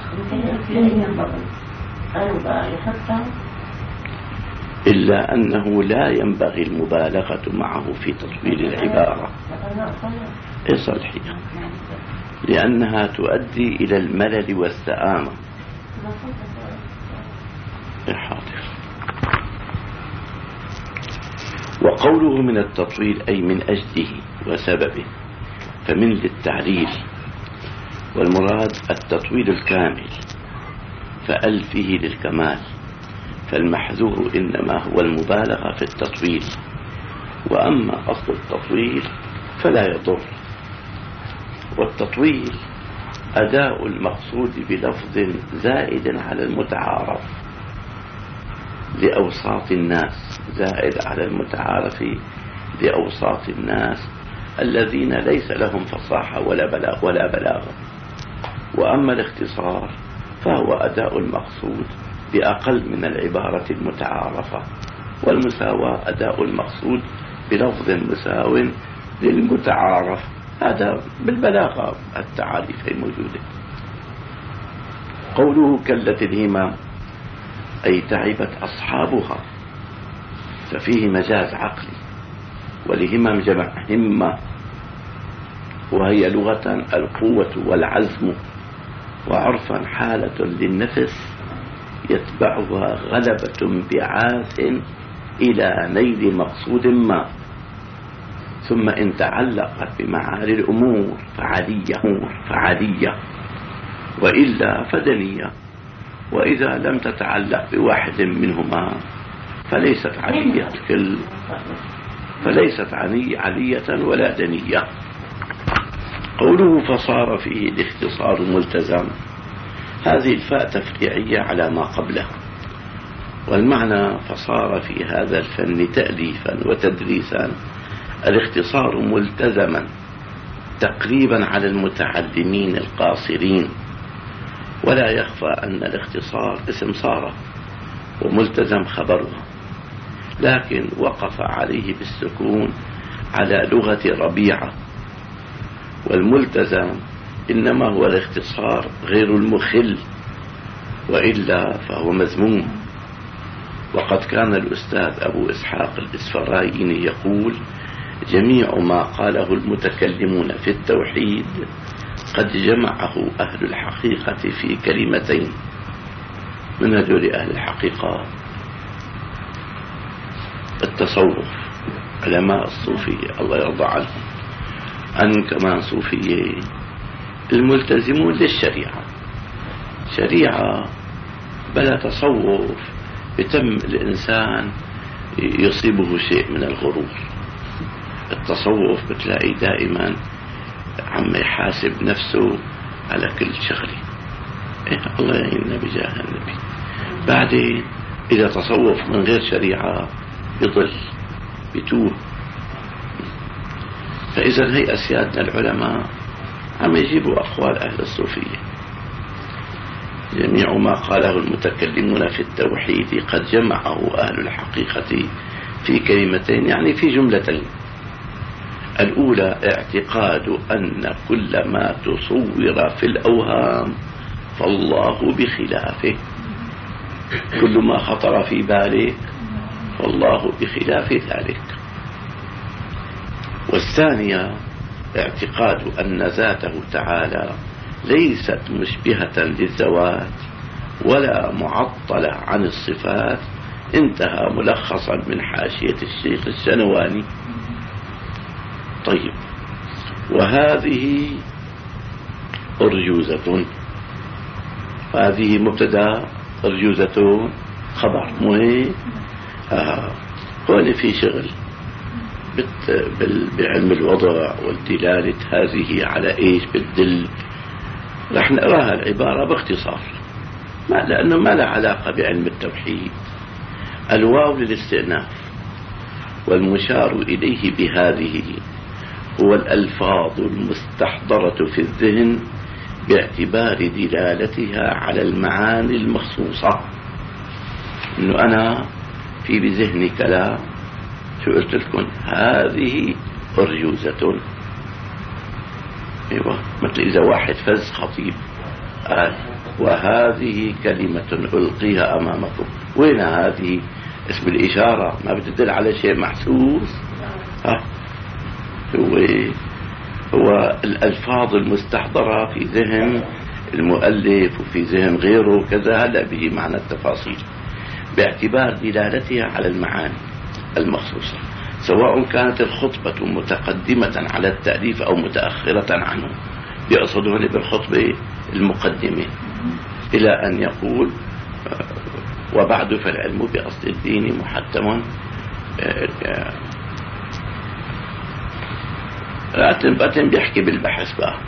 إلا أنه لا ينبغي المبالغة معه في تطويل العبارة. صحيح، لأنها تؤدي إلى الملل والسآمة. حاضر. وقوله من التطويل أي من أجله وسببه، فمن للتعليل، والمراد التطويل الكامل، فأل فيه للكمال، فالمحذور إنما هو المبالغة في التطويل، وأما أصل التطويل فلا يضر. والتطويل أداء المقصود بلفظ زائد على المتعارف لأوساط الناس، زائد على المتعارف لأوساط الناس الذين ليس لهم فصاحة ولا بلاغة. وأما الاختصار فهو أداء المقصود بأقل من العبارة المتعارفة، والمساواة أداء المقصود بلفظ مساو للمتعارف، هذا بالبلاغة التعاريف الموجودة. قوله كلت الهمم أي تعبت أصحابها، ففيه مجاز عقلي، والهمم جمع همة، وهي لغة القوة والعزم، وعرفا حالة للنفس يتبعها غلبة بعاث إلى نيل مقصود ما، ثم إن تعلقت بمعالي الأمور فعادية، وإلا فدنية، وإذا لم تتعلق بواحد منهما فليست علية ولا دنية. قوله فصار فيه الاختصار ملتزم، هذه الفاء تفريعية على ما قبله، والمعنى فصار في هذا الفن تأليفا وتدريسا الاختصار ملتزما تقريبا على المتعلمين القاصرين. ولا يخفى أن الاختصار اسم صار وملتزم خبرها، لكن وقف عليه بالسكون على لغة ربيعة، والملتزم إنما هو الاختصار غير المخل، وإلا فهو مذموم. وقد كان الأستاذ أبو إسحاق الإسفرايني يقول: جميع ما قاله المتكلمون في التوحيد قد جمعه أهل الحقيقة في كلمتين. من هذول أهل الحقيقة؟ التصوف، علماء الصوفية الله يرضى عنهم، عن كمان صوفية الملتزمون للشريعة، شريعة بلا تصوف بتم الإنسان يصيبه شيء من الغرور. التصوف بتلاقي دائما عم يحاسب نفسه على كل شغله. الله يعيننا بجاه النبي. بعدين إذا تصوف من غير شريعة يضل بتوه. فإذا هي أسيادنا العلماء عم يجيبوا أقوال أهل الصوفية: جميع ما قاله المتكلمون في التوحيد قد جمعه أهل الحقيقة في كلمتين، يعني في جملتين. الأولى اعتقاد أن كل ما تصور في الأوهام فالله بخلافه، كل ما خطر في بالك فالله بخلاف ذلك. والثانية اعتقاد أن ذاته تعالى ليست مشبهة للذوات ولا معطلة عن الصفات. انتهى ملخصا من حاشية الشيخ السنواني. طيب، وهذه أرجوزة، هذه مبتدا، أرجوزة خبر، مو هيك؟ هون في شغل بعلم الوضع والدلالة، هذه على ايش بتدل. رح نقراها العبارة باختصار لأنه ما لها علاقة بعلم التوحيد. الواو للاستئناف، والمشار إليه بهذه هو الألفاظ المستحضرة في الذهن باعتبار دلالتها على المعاني المخصوصة. إنه أنا في بذهني كلام شو قلت لكم؟ هذه أرجوزة. أيوة، مثل إذا واحد فز خطيب قال وهذه كلمة ألقيها أمامكم، وين هذه؟ اسم الإشارة، ما بتدل على شيء محسوس. هو الألفاظ المستحضرة في ذهن المؤلف وفي ذهن غيره كذا، هلأ بيجي معنى التفاصيل باعتبار دلالتها على المعاني المخصوصة، سواء كانت الخطبة متقدمة على التأليف أو متأخرة عنه. يقصد هنا بالخطبة المقدمة، إلى أن يقول وبعد فالعلم بأصل الدين محتم. أتم بيحكي بالبحث بقى.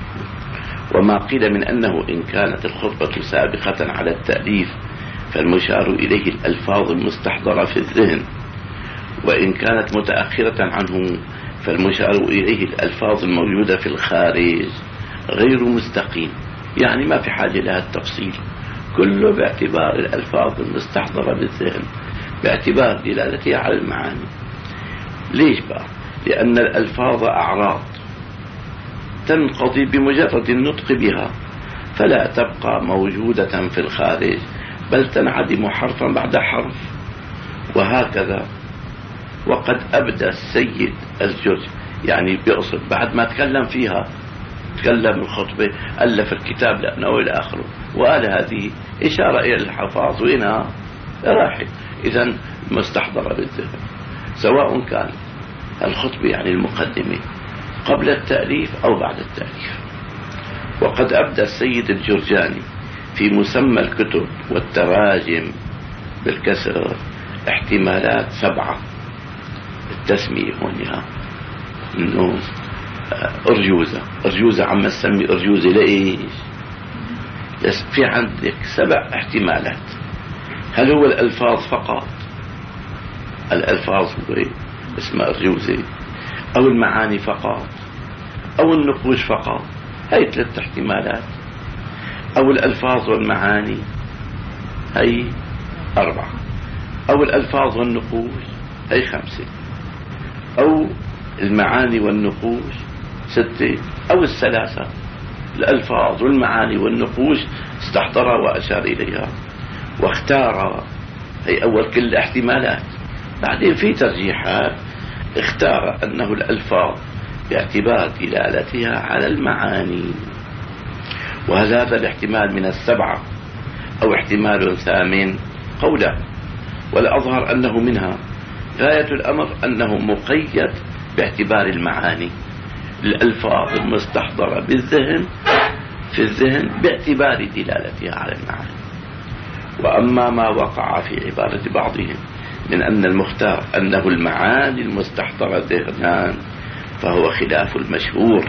وما قيل من أنه إن كانت الخطبة سابقة على التأليف فالمشار إليه الألفاظ المستحضرة في الذهن، وإن كانت متأخرة عنه فالمشار إليه الألفاظ الموجودة في الخارج، غير مستقيم. يعني ما في حاجة لها التفصيل، كله باعتبار الألفاظ المستحضرة بالذهن، باعتبار دلالتها على المعاني. ليش بقى؟ لأن الألفاظ أعراض تنقضي بمجرد النطق بها، فلا تبقى موجودة في الخارج، بل تنعدم حرفا بعد حرف، وهكذا. وقد أبدى السيد الجرج، يعني بيقصد بعد ما تكلم فيها، تكلم الخطبة، ألف الكتاب لأنه إلى آخره، وقال هذه إشارة إلى الحفاظ، وإنها راحت. إذن مستحضرة بالذهن، سواء كان الخطبة يعني المقدمة قبل التأليف أو بعد التأليف. وقد أبدى السيد الجرجاني في مسمى الكتب والتراجم بالكسر احتمالات 7. التسمية هونها إنه أرجوزة عم نسمي أرجوزة لإيش؟ في عندك 7 احتمالات. هل هو الألفاظ فقط؟ الألفاظ هو اسمها أرجوزة، أو المعاني فقط، أو النقوش فقط؟ هي 3 احتمالات. أو الألفاظ والمعاني، هي 4. أو الألفاظ والنقوش، هي 5. أو المعاني والنقوش 6. أو 3 الألفاظ والمعاني والنقوش استحضرها وأشار إليها واختار. هي أول كل الاحتمالات. بعدين في ترجيحات، اختار أنه الألفاظ باعتبار دلالتها على المعاني، وهذا الاحتمال من 7 أو احتمال 8 قولا، والأظهر أنه منها. غاية الأمر أنه مقيد باعتبار المعاني، الألفاظ المستحضرة بالذهن في الذهن باعتبار دلالتها على المعاني. وأما ما وقع في عبارة بعضهم من أن المختار أنه المعاني المستحضرة ذهنان، فهو خلاف المشهور.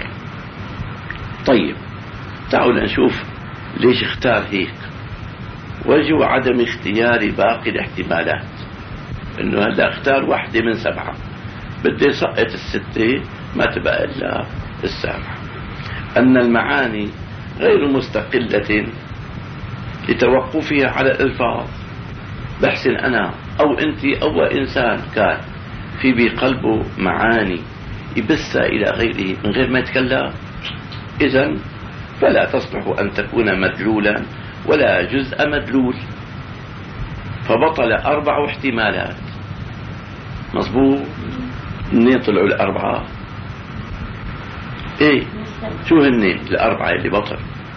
طيب، تعالوا نشوف ليش اختار هيك. وجه عدم اختيار باقي الاحتمالات انه هذا اختار 1 من 7، بده يسقط 6 ما تبقى الا 7. ان المعاني غير مستقلة لتوقفها على الألفاظ. بحسن أنا أو أنت أو إنسان كان في بقلبه معاني يبثها إلى غيره من غير ما يتكلم، إذن فلا تصلح أن تكون مدلولا ولا جزء مدلول، فبطل 4 احتمالات. مظبوط؟ منين طلعوا 4؟ ايه شو هن 4 اللي بطل؟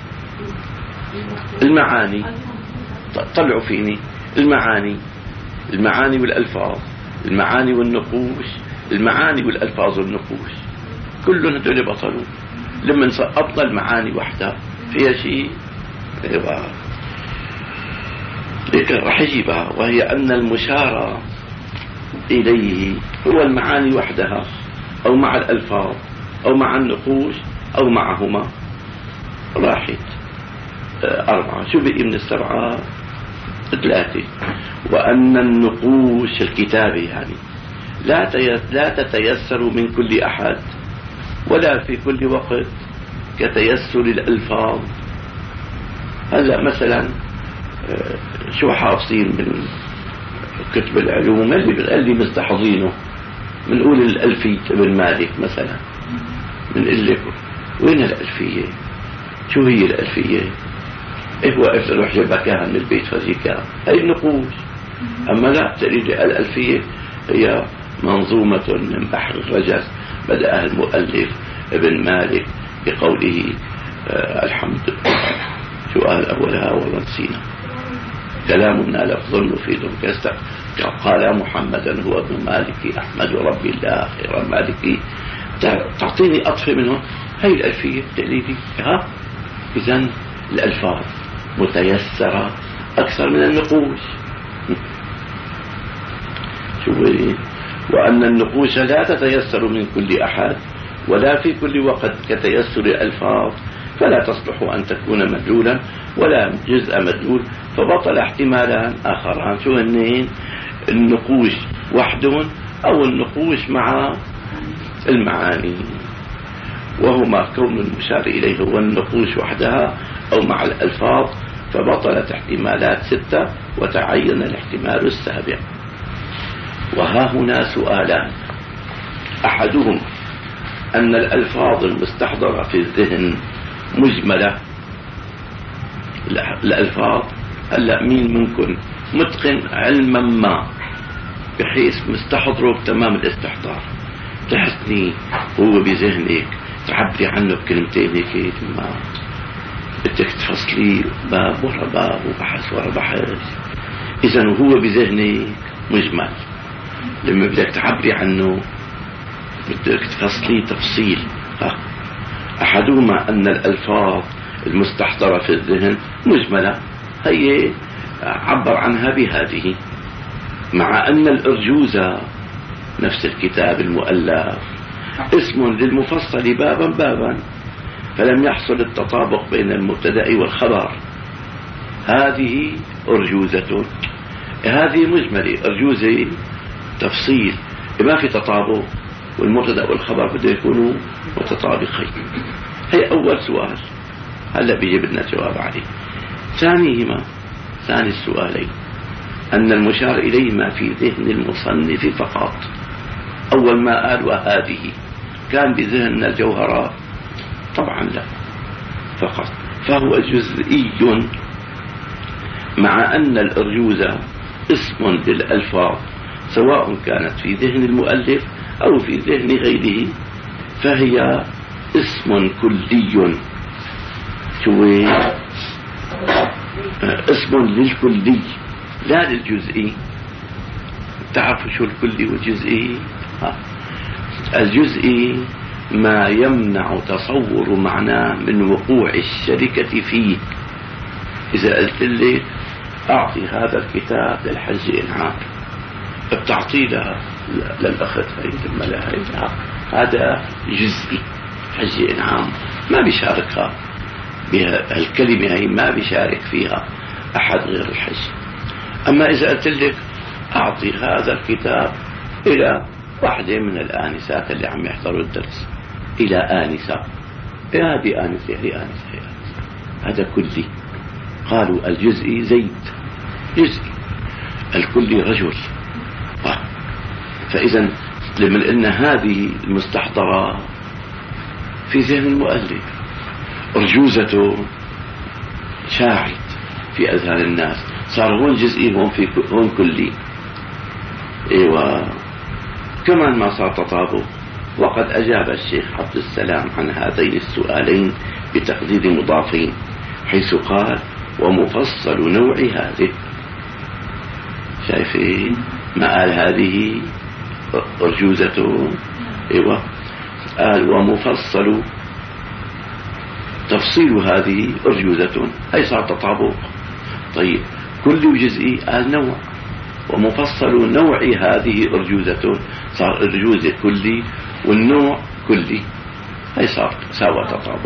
المعاني. طلعوا فيني المعاني والألفاظ، المعاني والنقوش، المعاني والألفاظ والنقوش، كلهم هدول بطلوا. لما سقطنا المعاني وحدها فيها شيء رح يجيبها، وهي أن المشار إليه هو المعاني وحدها، أو مع الألفاظ، أو مع النقوش، أو معهما. راحت 4. شو بقي من 7؟ 3. وأن النقوش الكتابة يعني لا تتيسر من كل أحد ولا في كل وقت كتيسر الألفاظ. هلأ مثلا شو حافظين من كتب العلوم اللي مستحضينه بنقول الألفية ابن مالك مثلا، بنقول لك وين الألفية؟ شو هي الألفية؟ إيه واقف روح جيبك إياها من البيت فرجيكها، هي النقوش. أما لا، تريد الألفية هي منظومة من بحر الرجس بدأها المؤلف ابن مالك بقوله الحمد لله، شو قال أولها والله نسينا، كلامنا لفظ مفيد كاستقر، قال محمدا هو ابن مالك أحمد ربي الله خير مالكي. تعطيني أطفي منه، هي الألفية تقليدي. إذن الألفاظ متيسرة أكثر من النقوش. وأن النقوش لا تتيسر من كل أحد ولا في كل وقت كتيسر الألفاظ، فلا تصلح أن تكون مدلولا ولا جزء مدلول، فبطل احتمالان آخران. شو هنين؟ النقوش وحدهم أو النقوش مع المعاني، وهما كون المشار إليه هو النقوش وحدها أو مع الألفاظ، فبطلت احتمالات 6 وتعين الاحتمال السابع. وها هنا سؤالان: أحدهم أن الألفاظ المستحضرة في الذهن مجملة. الألفاظ هلأ مين منكم متقن علما ما بحيث مستحضره بتمام الاستحضار، تحسني هو بذهنك تعبري عنه بكلمتين هيك، ما بدك تفصلي باب ورا باب وبحث ورا بحث. إذن هو بذهنك مجمل، لما بدك تعبري عنه بدك تفصلي تفصيل. أحدهما أن الألفاظ المستحضرة في الذهن مجملة، هي عبر عنها بهذه، مع أن الأرجوزة نفس الكتاب المؤلف اسم للمفصل بابا بابا، فلم يحصل التطابق بين المبتدأ والخبر. هذه أرجوزة، هذه مجملة. أرجوزة تفصيل، ما في تطابق، والمبتدأ والخبر بده يكونوا متطابقين. هي أول سؤال، هلا بيجيب لنا جواب عليه. ثاني السؤالين أن المشار إليهما في ذهن المصنف فقط. أول ما قال وهذه كان بذهن الجوهرات؟ طبعا لا، فقط، فهو جزئي، مع أن الأرجوزة اسم للألفاظ سواء كانت في ذهن المؤلف أو في ذهن غيره، فهي اسم كلي. اسم للكلي لا للجزئي. تعرفوا شو الكلي والجزئي؟ الجزئي ما يمنع تصور معناه من وقوع الشركة فيه. إذا قلت لي أعطي هذا الكتاب للحج إنعام، بتعطيه للأخت هذا جزئي، حج إنعام ما بيشاركها بها، الكلمة هي ما بيشارك فيها أحد غير الحج. أما إذا قلت لك أعطي هذا الكتاب إلى واحدة من الآنسات اللي عم يحضروا الدرس، إلى آنسة، هذه آنسة هي آنسة، هذا كلي. قالوا الجزئي زيد جزئي، الكلي رجل. فإذا لما قلنا هذه المستحضرة في ذهن المؤلف، أرجوزته شاعت في أذهان الناس، صار هون جزئي هون كلي. ايوه، كمان ما صار تطابق. وقد أجاب الشيخ عبد السلام عن هذين السؤالين بتقدير مضافين، حيث قال ومفصل نوع هذه. شايفين ما قال هذه أرجوزته؟ ايوه، قال ومفصل، تفصيل هذه أرجوزة، هي صار تطابق. طيب كلي وجزئي قال نوع، ومفصل نوع هذه أرجوزة، صار أرجوزة كلي والنوع كلي، هي صار ساوى تطابق.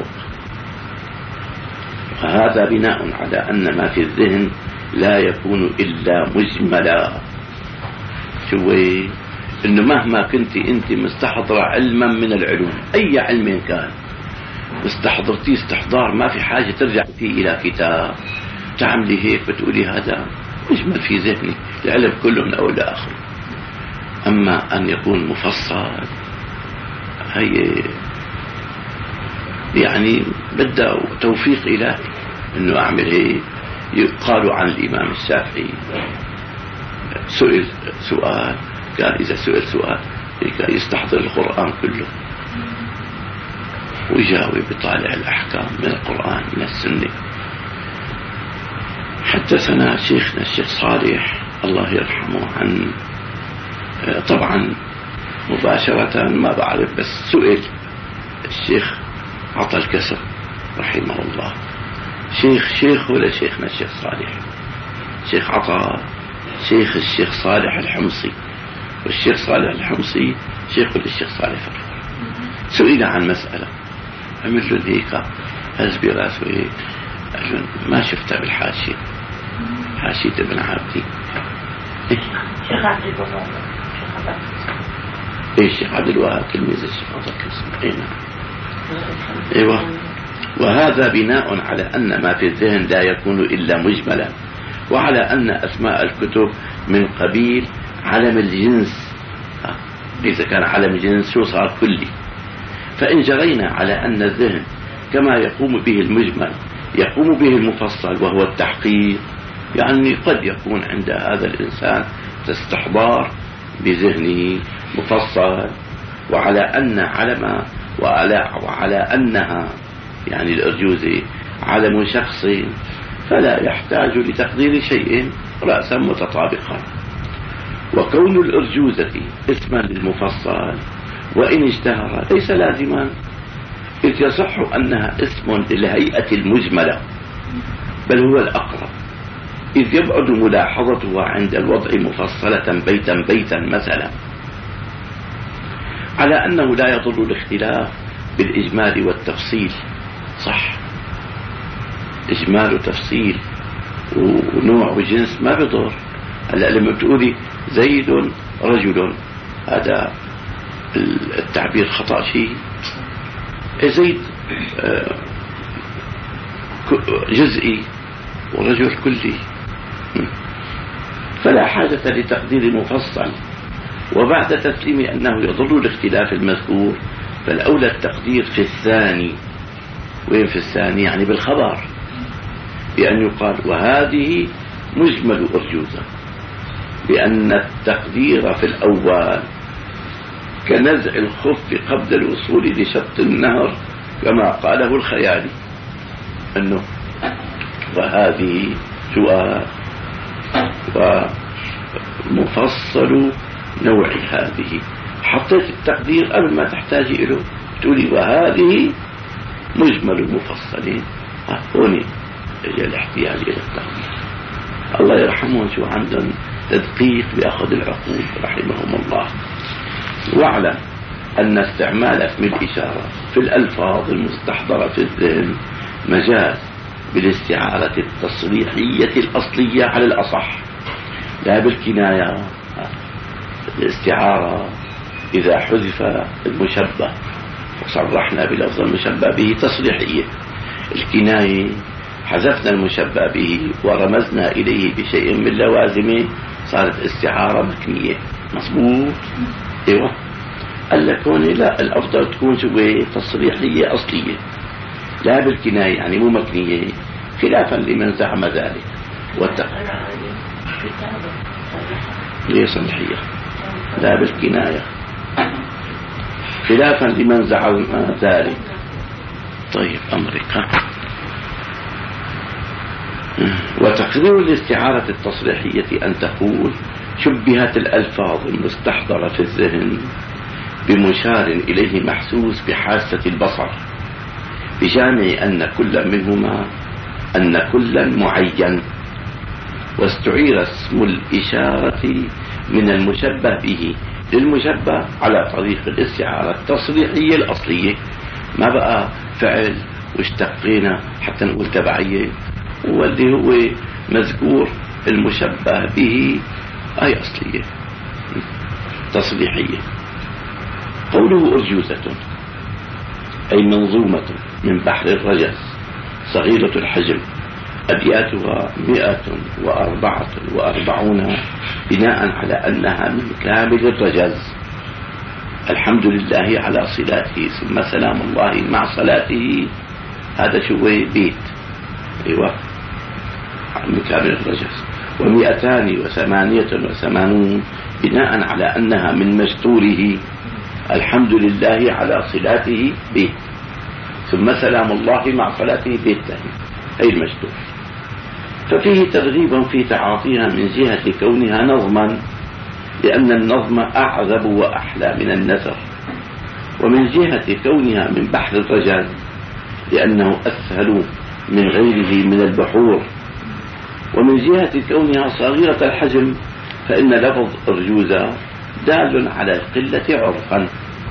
وهذا بناء على أن ما في الذهن لا يكون إلا مجملا. شوي إنه مهما كنت أنت مستحضر علما من العلوم، أي علم كان استحضرتيه استحضار ما في حاجة ترجع فيه إلى كتاب تعملي هيك بتقولي هذا مجمل في ذهني، العلم كله من أول لآخر. أما أن يكون مفصل هي يعني بدأ توفيق إلهي أنه أعمل هيك. يقال عن الإمام الشافعي سئل سؤال، قال إذا سئل سؤال يستحضر القرآن كله ويجاوب بطالع الأحكام من القرآن من السنة. حدثنا شيخنا الشيخ صالح الله يرحمه عن طبعا مباشرة ما بعرف، بس سئل الشيخ عطى الكسر رحمه الله، شيخ ولا شيخنا الشيخ صالح؟ شيخ عطا شيخ الشيخ صالح الحمصي، والشيخ صالح الحمصي شيخ للشيخ صالح فقط. سئل عن مسألة عمل له هيك هز براسه هيك، قال له ما شفتها بالحاشية، حاشية ابن عابدين. شيخ عبد الوهاب. الشيخ عبد الوهاب تلميذ الشيخ عبد الكريم. ايوه. وهذا بناء على أن ما في الذهن لا يكون إلا مجملا، وعلى أن أسماء الكتب من قبيل علم الجنس. إذا كان علم جنس شو صار كلي. فإن جرينا على أن الذهن كما يقوم به المجمل يقوم به المفصل وهو التحقيق، يعني قد يكون عند هذا الإنسان استحضار بذهنه مفصل، وعلى أن علم وعلى أنها يعني الأرجوزة علم شخص فلا يحتاج لتقدير شيء رأسا متطابقا. وكون الأرجوزة اسما للمفصل وإن اشتهر ليس لازما، إذ يصح أنها اسم للهيئة المجملة، بل هو الأقرب، إذ يبعد ملاحظتها عند الوضع مفصلة بيتا مثلا، على أنه لا يضر الاختلاف بالإجمال والتفصيل. صح، إجمال وتفصيل ونوع وجنس ما بضر. هلا لما بتقولي زيد رجل هذا التعبير خطأ شيء، زيد جزئي ورجل كلي، فلا حاجة لتقدير مفصل. وبعد تسليم أنه يضر الاختلاف المذكور فالأولى التقدير في الثاني. وين في الثاني؟ يعني بالخبر، بأن يقال وهذه مجمل أرجوزة، لأن التقدير في الأول كنزع الخف قبل الوصول لشط النهر كما قاله الخيالي، أنه وهذه سؤال ومفصل نوع هذه، حطيت التقدير قبل ما تحتاجي إله، تقولي وهذه مجمل المفصلين. هوني الاحتياج إلى التقدير. الله يرحمهم شو عندهم تدقيق بأخذ العقول رحمهم الله. واعلم أن استعمال اسم الإشارة في الألفاظ المستحضرة في الذهن مجاز بالاستعارة التصريحية الأصلية على الأصح، لا بالكناية. الاستعارة إذا حذف المشبه وصرحنا بلفظ المشبه به تصريحية، الكناية حذفنا المشبه به ورمزنا إليه بشيء من لوازمه صارت استعارة مكنية. مظبوط؟ ايوه. قال لك هون لا، الأفضل تكون شوية تصريحية أصلية لا بالكناية، يعني مو مكنية، خلافا لمن زعم ذلك. ليه صريحية لا بالكناية، خلافا لمن زعم ذلك. طيب أمريكا. وتقرير الاستعارة التصريحية أن تقول شبهت الألفاظ المستحضرة في الذهن بمشار إليه محسوس بحاسة البصر، بجامع أن كل معين، واستعير اسم الإشارة من المشبه به للمشبه على طريق الاستعارة التصريحية الأصلية. ما بقى فعل واشتقينا حتى نقول تبعية، واللي هو مذكور المشبه به أي أصلية تصريحية. قوله أرجوزة أي منظومة من بحر الرجس صغيرة الحجم أبياتها 144 بناء على أنها من كامل الرجز. الحمد لله على صلاته ثم سلام الله مع صلاته، هذا شو بيت، أيوة من كامل الرجز. 288 بناء على أنها من مستوره، الحمد لله على صلاته بيت، ثم سلام الله مع صلاته بيت ثاني، هي المستور. ففيه ترغيب في تعاطيها من جهة كونها نظما، لأن النظم أعذب وأحلى من النثر، ومن جهة كونها من بحر الرجاز لأنه أسهل من غيره من البحور، ومن جهة كونها صغيرة الحجم فإن لفظ أرجوزة دال على القلة عرفا.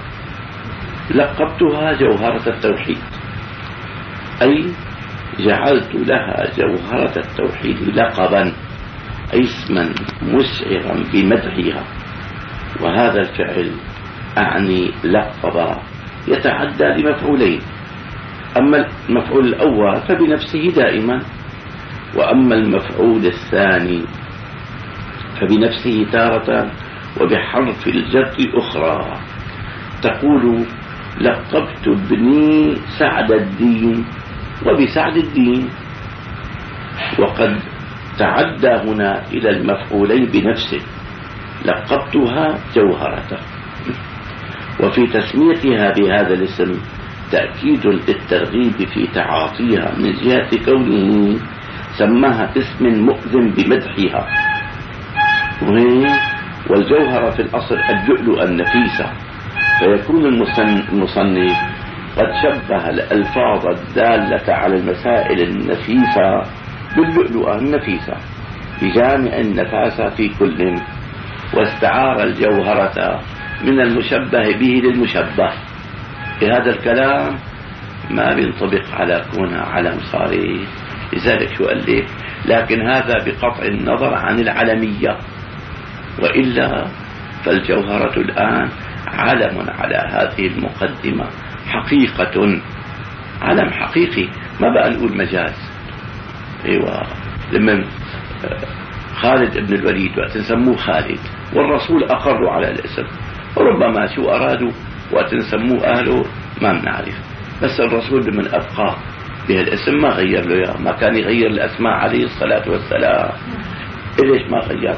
لقبتها جوهرة التوحيد، أي جعلت لها جوهرة التوحيد لقبا، أي اسما مسعرا بمدحها. وهذا الفعل أعني لقب يتعدى لمفعولين، أما المفعول الأول فبنفسه دائما، وأما المفعول الثاني فبنفسه تارة وبحرف الجر أخرى. تقول لقبت ابني سعد الدين وبسعد الدين، وقد تعدى هنا إلى المفعولين بنفسه، لقبتها جوهرة. وفي تسميتها بهذا الاسم تأكيد للترغيب في تعاطيها من جهة كونه سماها اسم مؤذن بمدحها. والجوهرة في الأصل اللؤلؤ النفيسة، فيكون المصنف قد شبه الألفاظ الدالة على المسائل النفيسة باللؤلؤة النفيسة بجامع النفاسة في كل، واستعار الجوهرة من المشبه به للمشبه. بهذا الكلام ما بينطبق على كونها علم صاري، لذلك شو قال لك؟ لكن هذا بقطع النظر عن العلمية، وإلا فالجوهرة الآن علم على هذه المقدمة، حقيقة، علم حقيقي، ما بقى نقول مجاز. ايوه، لما خالد بن الوليد وقت نسموه خالد والرسول أقروا على الاسم، وربما شو أرادوا وقت نسموه أهله ما بنعرف، بس الرسول من أبقاه بهالاسم ما غير له إياه، ما كان يغير الأسماء عليه الصلاة والسلام. ليش ما غير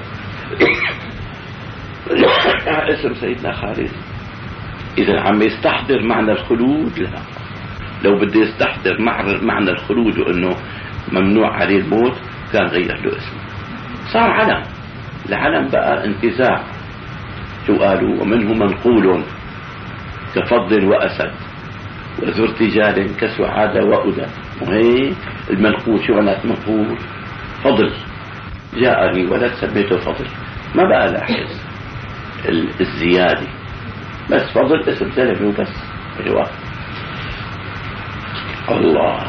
اسم سيدنا خالد؟ إذا عم يستحضر معنى الخلود؟ لا، لو بده يستحضر معنى الخلود وأنه ممنوع عليه الموت كان غير له اسمه، صار علم. العلم بقى انتزاع، شو قالوا؟ ومنه منقول كفضل وأسد وذو ارتجال كسعادة وأدى. وهي المنقول، شو معنى منقول؟ فضل، جاءني ولد سميته فضل، ما بقى لاحظ الزيادة، بس فضل اسم زلمه بس. ايوه الله.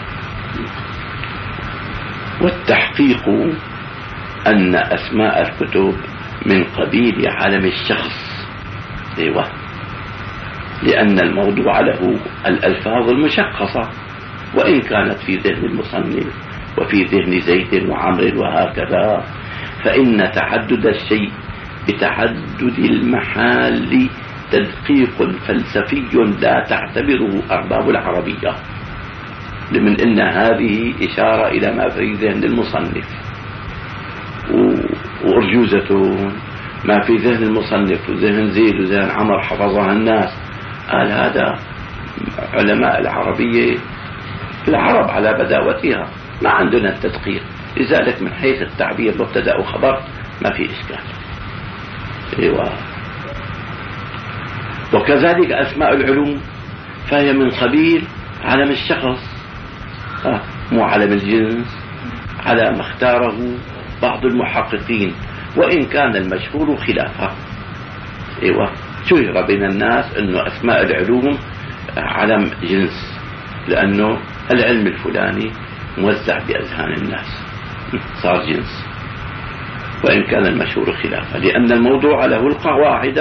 والتحقيق أن أسماء الكتب من قبيل علم الشخص، ايوه، لأن الموضوع له الألفاظ المشخصة، وإن كانت في ذهن المصنف وفي ذهن زيد وعمر وهكذا، فإن تعدد الشيء بتعدد المحال تدقيق فلسفي لا تعتبره أرباب العربية، لمن إن هذه إشارة إلى ما في ذهن المصنف، وأرجوزة ما في ذهن المصنف وذهن زيد وذهن عمر حفظها الناس. قال هذا علماء العربية العرب على بداوتها ما عندنا التدقيق، لذلك من حيث التعبير مبتدأ وخبر ما في إشكال. ايوه. وكذلك أسماء العلوم فهي من قبيل علم الشخص، مو علم الجنس على ما اختاره بعض المحققين، وإن كان المشهور خلافه. ايوه، شهر بين الناس انه أسماء العلوم علم جنس، لأنه العلم الفلاني موزع بأذهان الناس صار جنس، وإن كان المشهور خلافه، لأن الموضوع له القواعد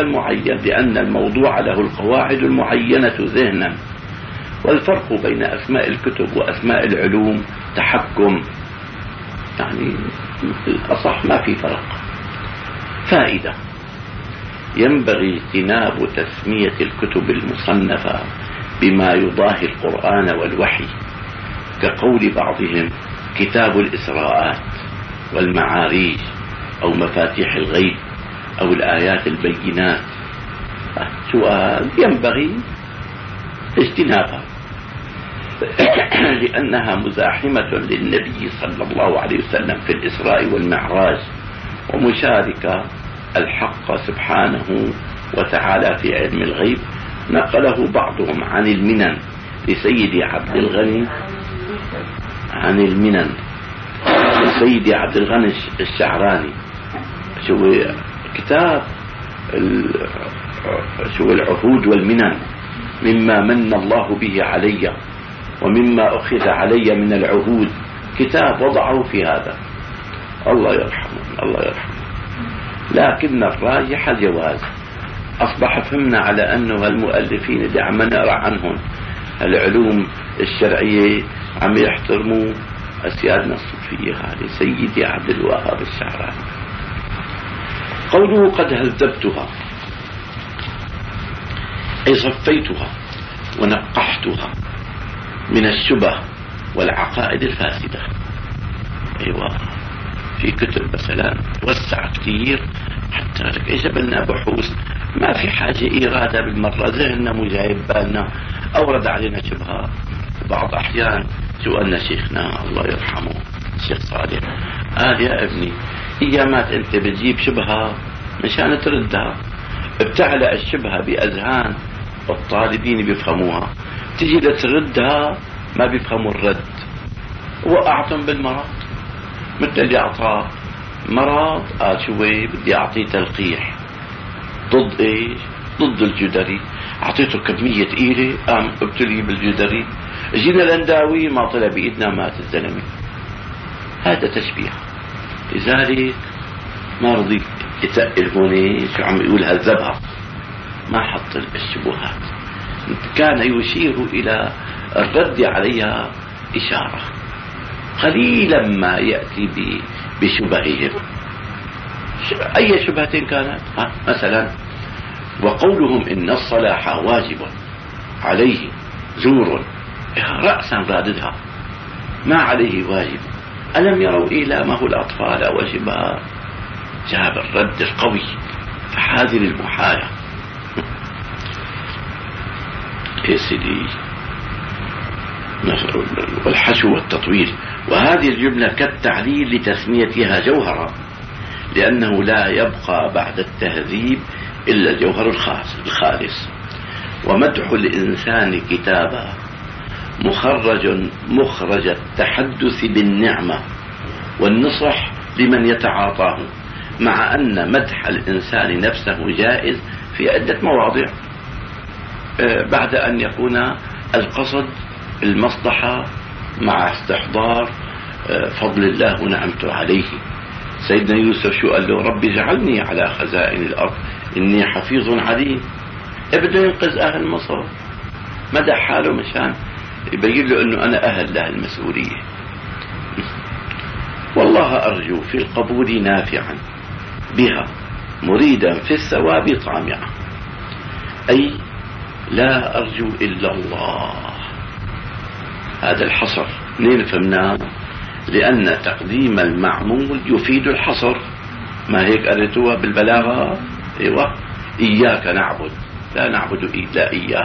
المعينة ذهنا. والفرق بين أسماء الكتب وأسماء العلوم تحكم، يعني الأصح ما في فرق. فائدة: ينبغي اجتناب تسمية الكتب المصنفة بما يضاهي القرآن والوحي، كقول بعضهم كتاب الإسراءات والمعاريج، أو مفاتيح الغيب، أو الآيات البينات. سؤال ينبغي اجتنابها لأنها مزاحمة للنبي صلى الله عليه وسلم في الإسراء والمعراج، ومشاركة الحق سبحانه وتعالى في علم الغيب. نقله بعضهم عن المنن لسيدي عبد الغني، عن المنن لسيدي عبد الغني الشعراني، شو كتاب شو العهود والمنن، مما من الله به علي ومما أخذ علي من العهود، كتاب وضعه في هذا، الله يرحمه الله يرحمه. لكن الراجح الجواز. أصبح فهمنا على أنه المؤلفين اللي عم نقرأ عنهم العلوم الشرعية عم يحترموا أسيادنا الصوفية. هذه سيدي عبد الوهاب الشعراني. قوله قد هذبتها أي صفيتها ونقحتها من الشبه والعقائد الفاسدة. أيوة، في كتب مثلا توسع كثير حتى لك إذا بدنا بحوث ما في حاجة إيرادها بالمرة، ذهننا مو جايب بالنا، أورد علينا شبهة. بعض أحيان سؤالنا شيخنا الله يرحمه الشيخ صالح، قال يا ابني أيامات أنت بتجيب شبهة مشان تردها، بتعلق الشبهة بأذهان الطالبين بيفهموها، تجي لتردها ما بيفهموا الرد، وقعتم بالمرض. مثل اللي أعطاه مرض قال شوي بدي أعطيه تلقيح ضد إيش؟ ضد الجدري. أعطيته كمية ثقيلة قام ابتلي بالجدري، جينا لنداوي ما طلع بإيدنا مات الزلمة. هذا تشبيه. لذلك ما رضي يتقل هون شو عم يقول هالذبحة، ما حط الشبهات، كان يشير إلى الرد عليها إشارة، قليلا ما يأتي بشبههم. أي شبهة كانت مثلا وقولهم إن الصلاح واجب عليه زور، رأسا راددها ما عليه واجب، ألم يروا إيلامه الأطفال وشباب. جاب الرد القوي فحاذر المحالة. يا سيدي والحشو والتطويل. وهذه الجملة كالتعليل لتسميتها جوهرا، لأنه لا يبقى بعد التهذيب إلا الجوهر الخالص. ومدح الإنسان كتابا مخرج التحدث بالنعمة والنصح لمن يتعاطاه، مع أن مدح الإنسان نفسه جائز في عدة مواضع، بعد أن يكون القصد المصلحة مع استحضار فضل الله ونعمته عليه. سيدنا يوسف شو قال له؟ ربي اجعلني على خزائن الأرض إني حفيظ عليم. بده ينقذ أهل مصر، مدح حاله مشان يبين له أنه أنا أهل له المسؤولية. والله أرجو في القبول نافعا بها مريدا في الثواب طامعا، أي لا أرجو إلا الله. هذا الحصر منين فهمناه؟ لأن تقديم المعمول يفيد الحصر، ما هيك قريتوها بالبلاغة؟ ايوه، إياك نعبد لا نعبد إلا إياه.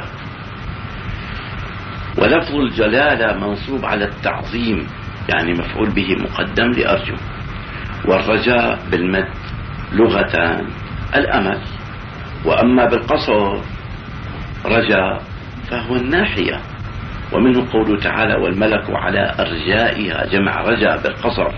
ولفظ الجلالة منصوب على التعظيم، يعني مفعول به مقدم لأرجو. والرجاء بالمد لغة الأمل، وأما بالقصر رجاء فهو الناحية، ومنه قوله تعالى والملك على أرجائها، جمع رجاء بالقصر.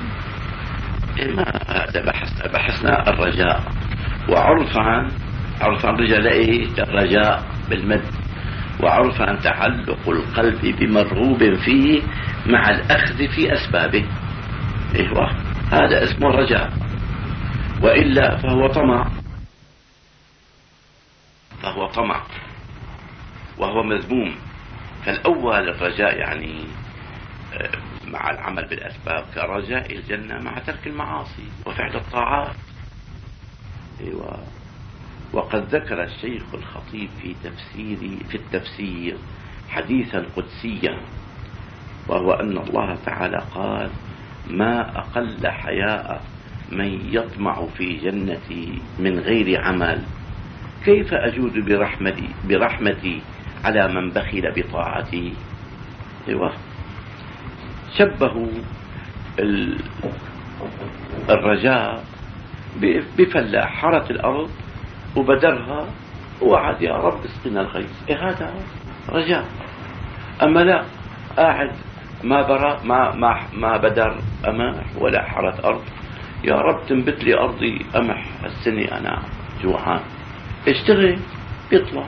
هذا بحثنا الرجاء. وعرفا رجاء إيه؟ الرجاء بالمد. وعرفا تعلق القلب بمرغوب فيه مع الأخذ في أسبابه. إيوه، هذا اسمه الرجاء، وإلا فهو طمع وهو مذموم. فالأول الرجاء يعني مع العمل بالأسباب كرجاء الجنة مع ترك المعاصي وفعل الطاعات. أيوة. وقد ذكر الشيخ الخطيب في التفسير حديثا قدسيا، وهو أن الله تعالى قال: ما أقل حياء من يطمع في جنتي من غير عمل، كيف أجود برحمتي على من بخل بطاعتي. أيوة. شبهوا الرجاء بفلاح حرث الأرض وبدرها ووعد: يا رب اسقنا الغيث. هذا رجاء. أما لا، قاعد ما بدر قمح ولا حرث أرض: يا رب تنبت لي أرضي قمح السنة، أنا جوعان. اشتغل بيطلع.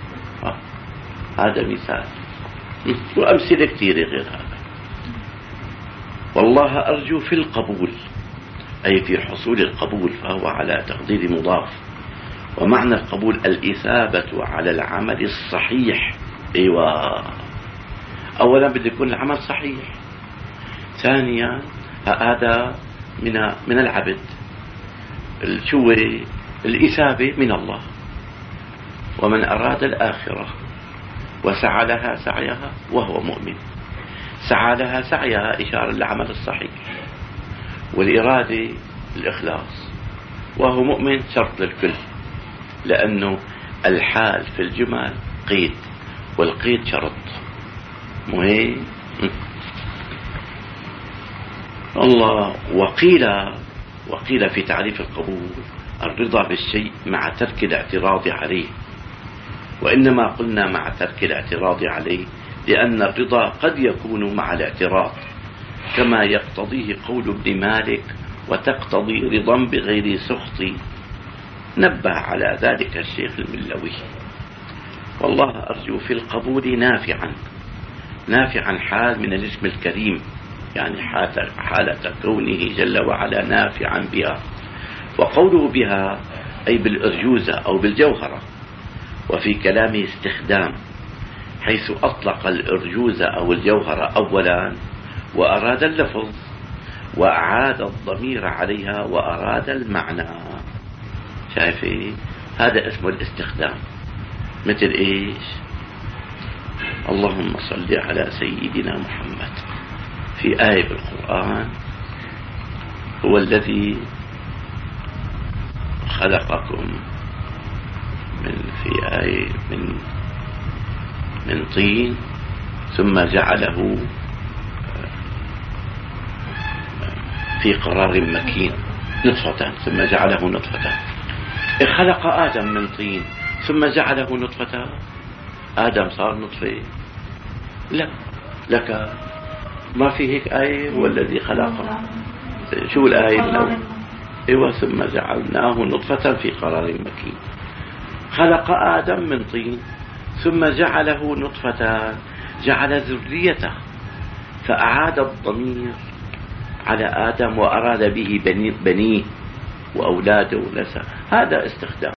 هذا مثال، وأمثلة كثيرة غير هذا. والله أرجو في القبول، أي في حصول القبول، فهو على تقدير مضاف. ومعنى القبول الإثابة على العمل الصحيح. أيوة. أولا بده يكون العمل صحيح. ثانيا هذا من العبد. شو الإثابة من الله. ومن أراد الآخرة وسعى لها سعيها وهو مؤمن. سعى لها سعيها إشارة للعمل الصحيح، والإرادة الإخلاص، وهو مؤمن شرط للكل، لأنه الحال في الجمل قيد، والقيد شرط مهم. الله. وقيل في تعريف القبول: الرضا بالشيء مع ترك الاعتراض عليه. وإنما قلنا مع ترك الاعتراض عليه لأن الرضا قد يكون مع الاعتراض، كما يقتضيه قول ابن مالك: وتقتضي رضا بغير سخط. نبه على ذلك الشيخ الملوي. والله أرجو في القبول نافعا حال من الاسم الكريم، يعني حالة كونه جل وعلا نافعا بها. وقوله بها أي بالأرجوزة أو بالجوهرة. وفي كلامه استخدام، حيث أطلق الأرجوزة أو الجوهرة أولا وأراد اللفظ، وأعاد الضمير عليها وأراد المعنى. شايفين؟ هذا اسمه الاستخدام. مثل إيش؟ اللهم صل على سيدنا محمد في آية بالقرآن: هو الذي خلقكم في آية من طين ثم جعله في قرار مكين نطفة ثم جعله نطفة. خلق آدم من طين ثم جعله نطفة. آدم صار نطفة؟ لا، لك ما في هيك آية؟ هو الذي خلقه. شو الآية الأول؟ أيوة. ثم جعلناه نطفة في قرار مكين. خلق آدم من طين ثم جعله نطفة، جعل ذريته، فأعاد الضمير على آدم وأراد به بنيه وأولاده ونسله. هذا استخدام.